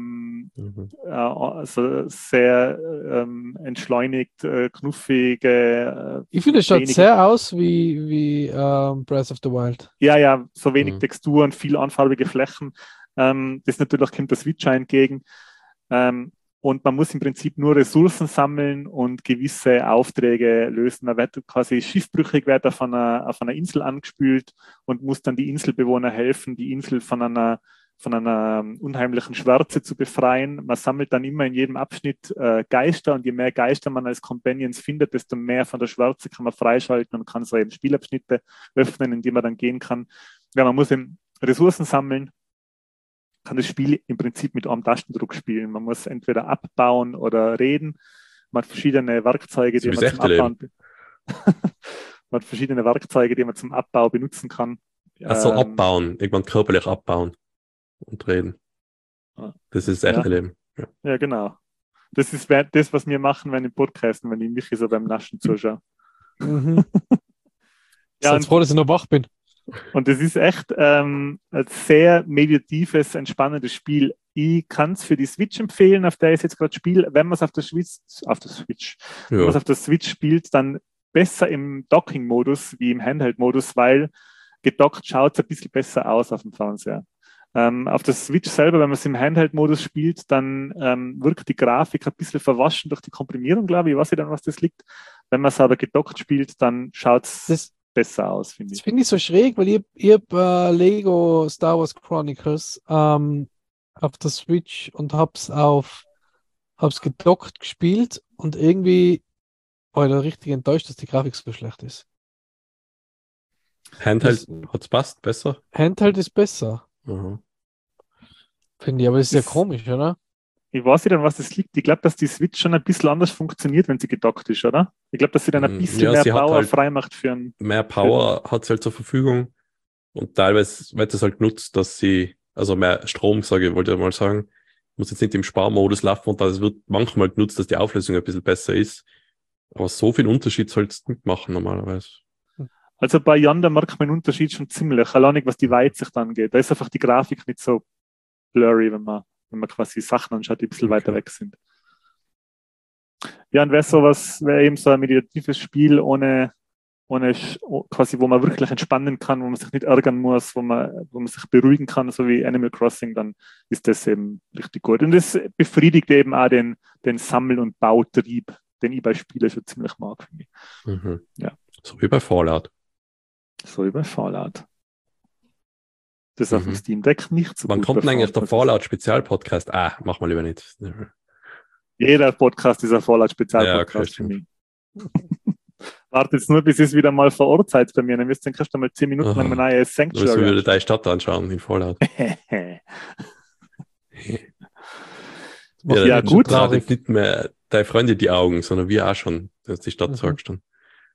also sehr entschleunigt, knuffige. Ich finde, es schaut sehr aus wie Breath of the Wild. Ja, so wenig Texturen, viel anfarbige Flächen. Das natürlich kommt der Switch entgegen. und man muss im Prinzip nur Ressourcen sammeln und gewisse Aufträge lösen. Man wird quasi schiffbrüchig, wird auf einer Insel angespült und muss dann die Inselbewohner helfen, die Insel von einer unheimlichen Schwärze zu befreien. Man sammelt dann immer in jedem Abschnitt Geister und je mehr Geister man als Companions findet, desto mehr von der Schwärze kann man freischalten und kann so eben Spielabschnitte öffnen, in die man dann gehen kann. Ja, man muss eben Ressourcen sammeln, kann das Spiel im Prinzip mit einem Tastendruck spielen. Man muss entweder abbauen oder reden. Man hat verschiedene Werkzeuge, die man zum Abbauen man hat verschiedene Werkzeuge, die man zum Abbau benutzen kann. Also abbauen, irgendwann körperlich abbauen und reden. Das ist das echte Leben. Ja, genau. Das ist das, was wir machen, wenn im Podcasten, wenn ich mich so beim Naschen zuschaue. Mhm. Ich bin froh, dass ich noch wach bin. Und das ist echt ein sehr meditatives, entspannendes Spiel. Ich kann es für die Switch empfehlen, auf der ich jetzt gerade spiele. Wenn man es auf der Switch spielt, dann besser im Docking-Modus wie im Handheld-Modus, weil gedockt schaut es ein bisschen besser aus auf dem Fernseher. Auf der Switch selber, wenn man es im Handheld-Modus spielt, dann wirkt die Grafik ein bisschen verwaschen durch die Komprimierung, glaube ich. Ich weiß nicht, an was das liegt. Wenn man es aber gedockt spielt, dann schaut es besser aus, finde ich. Das finde ich so schräg, weil ich hab Lego Star Wars Chronicles auf der Switch und hab's gedockt gespielt und irgendwie war ich da richtig enttäuscht, dass die Grafik so schlecht ist. Handheld hat's passt, besser? Handheld ist besser. Mhm. Finde ich, aber das ist ja komisch, oder? Ich weiß nicht, an was das liegt. Ich glaube, dass die Switch schon ein bisschen anders funktioniert, wenn sie gedockt ist, oder? Ich glaube, dass sie dann ein bisschen mehr Power halt freimacht für einen. Mehr Power hat sie halt zur Verfügung und teilweise wird es halt genutzt, dass sie, also mehr Strom, wollte ich mal sagen, muss jetzt nicht im Sparmodus laufen und das wird manchmal genutzt, dass die Auflösung ein bisschen besser ist. Aber so viel Unterschied sollst du nicht machen normalerweise. Also bei Yonder merkt man den Unterschied schon ziemlich, allein was die Weitsicht angeht. Da ist einfach die Grafik nicht so blurry, wenn man quasi Sachen anschaut, die ein bisschen weiter weg sind. Ja, und wäre eben so ein meditatives Spiel ohne quasi, wo man wirklich entspannen kann, wo man sich nicht ärgern muss, wo man sich beruhigen kann, so wie Animal Crossing, dann ist das eben richtig gut. Und das befriedigt eben auch den Sammel- und Bautrieb, den ich bei Spielen schon ziemlich mag, finde ich. Mhm. Ja. So wie bei Fallout. Das auf dem Steam Deck nicht so Wann gut. Wann kommt denn eigentlich der Fallout-Spezial-Podcast? Machen wir lieber nicht. Jeder Podcast ist ein Fallout-Spezial-Podcast für mich. Warte jetzt nur, bis ihr es wieder mal vor Ort seid bei mir. Dann wirst du dann mal 10 Minuten lang mein neues Sanctuary. Du würdest deine Stadt anschauen in Fallout. Ja, gut. Traurig. Nicht mehr deine Freunde die Augen, sondern wir auch schon, dass die Stadt sagst dann.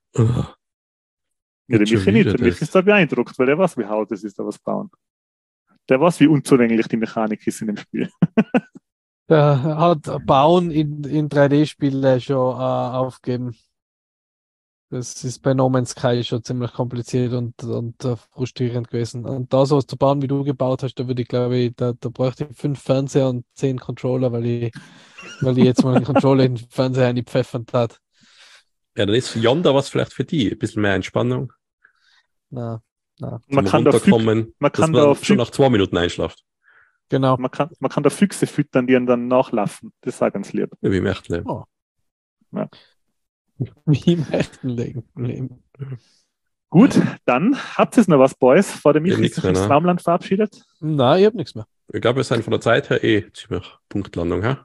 Ja, der Michi nicht. Der Michi ist da beeindruckt, weil der weiß, wie hart es ist, da was bauen. Der weiß, wie unzugänglich die Mechanik ist in dem Spiel. Der hat Bauen in 3D-Spiele schon aufgeben. Das ist bei No Man's Sky schon ziemlich kompliziert und frustrierend gewesen. Und da sowas zu bauen, wie du gebaut hast, da würde ich, glaube ich, da bräuchte ich 5 Fernseher und 10 Controller, weil ich jetzt mal einen Controller in den Fernseher einpfeffern tat. Ja, dann ist Yonder was vielleicht für die. Ein bisschen mehr Entspannung. Na. Man kann da schon nach 2 Minuten einschlaft. Genau. Man kann da Füchse füttern, die dann nachlaufen. Das ist auch ganz lieb. Ja, wie im echten Leben. Oh. Ja. Wie im echten Leben. Gut, dann habt ihr noch was, Boys, vor dem ich sich ins Traumland verabschiedet? Nein, ich habe nichts mehr. Ich glaube, wir sind von der Zeit her ziemlich Punktlandung, ha?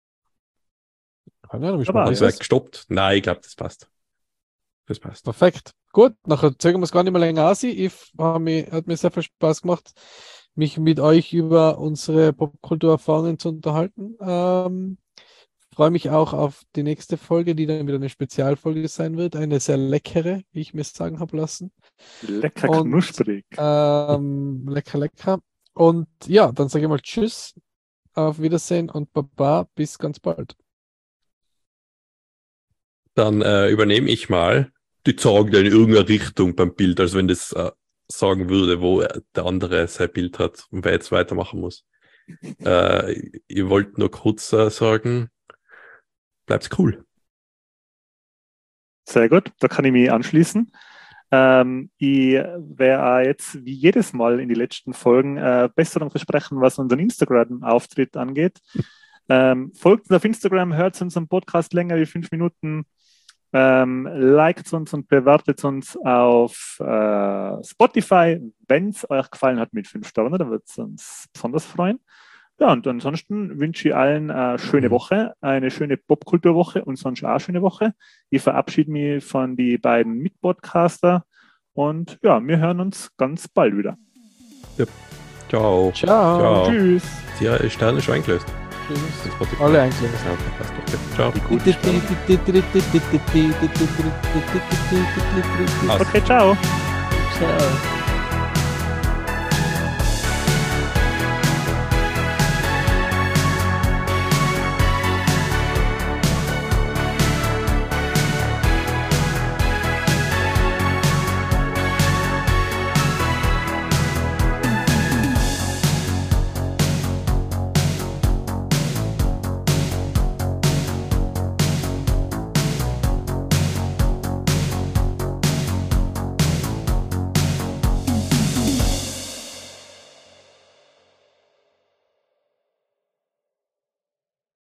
Ja, das wird gestoppt. Nein, ich glaube, das passt. Das passt. Perfekt. Gut, nachher zögern wir es gar nicht mehr länger aus. Hat mir sehr viel Spaß gemacht, mich mit euch über unsere Popkulturerfahrungen zu unterhalten. Freue mich auch auf die nächste Folge, die dann wieder eine Spezialfolge sein wird. Eine sehr leckere, wie ich mir sagen habe lassen. Lecker knusprig. Lecker. Und ja, dann sage ich mal Tschüss, auf Wiedersehen und Baba, bis ganz bald. Dann übernehme ich mal. Die zeigen in irgendeine Richtung beim Bild, als wenn das sagen würde, wo der andere sein Bild hat und wer jetzt weitermachen muss. Ihr wollt nur kurz sagen, bleibt's cool. Sehr gut, da kann ich mich anschließen. Ich werde jetzt wie jedes Mal in die letzten Folgen Besserung versprechen, was unseren Instagram-Auftritt angeht. Folgt uns auf Instagram, hört unseren Podcast länger wie 5 Minuten, liked uns und bewertet uns auf Spotify. Wenn es euch gefallen hat mit 5 Sternen, dann wird es uns besonders freuen. Ja, und ansonsten wünsche ich allen eine schöne Woche, eine schöne Popkulturwoche und sonst auch eine schöne Woche. Ich verabschiede mich von den beiden Mitpodcaster und ja, wir hören uns ganz bald wieder. Ja. Ciao. Ciao. Tschüss. Die Sterne schon eingelöst. Tschüss. Alle eingelöst. Ja, okay, passt. Okay. Ciao. Okay, ciao. Ciao.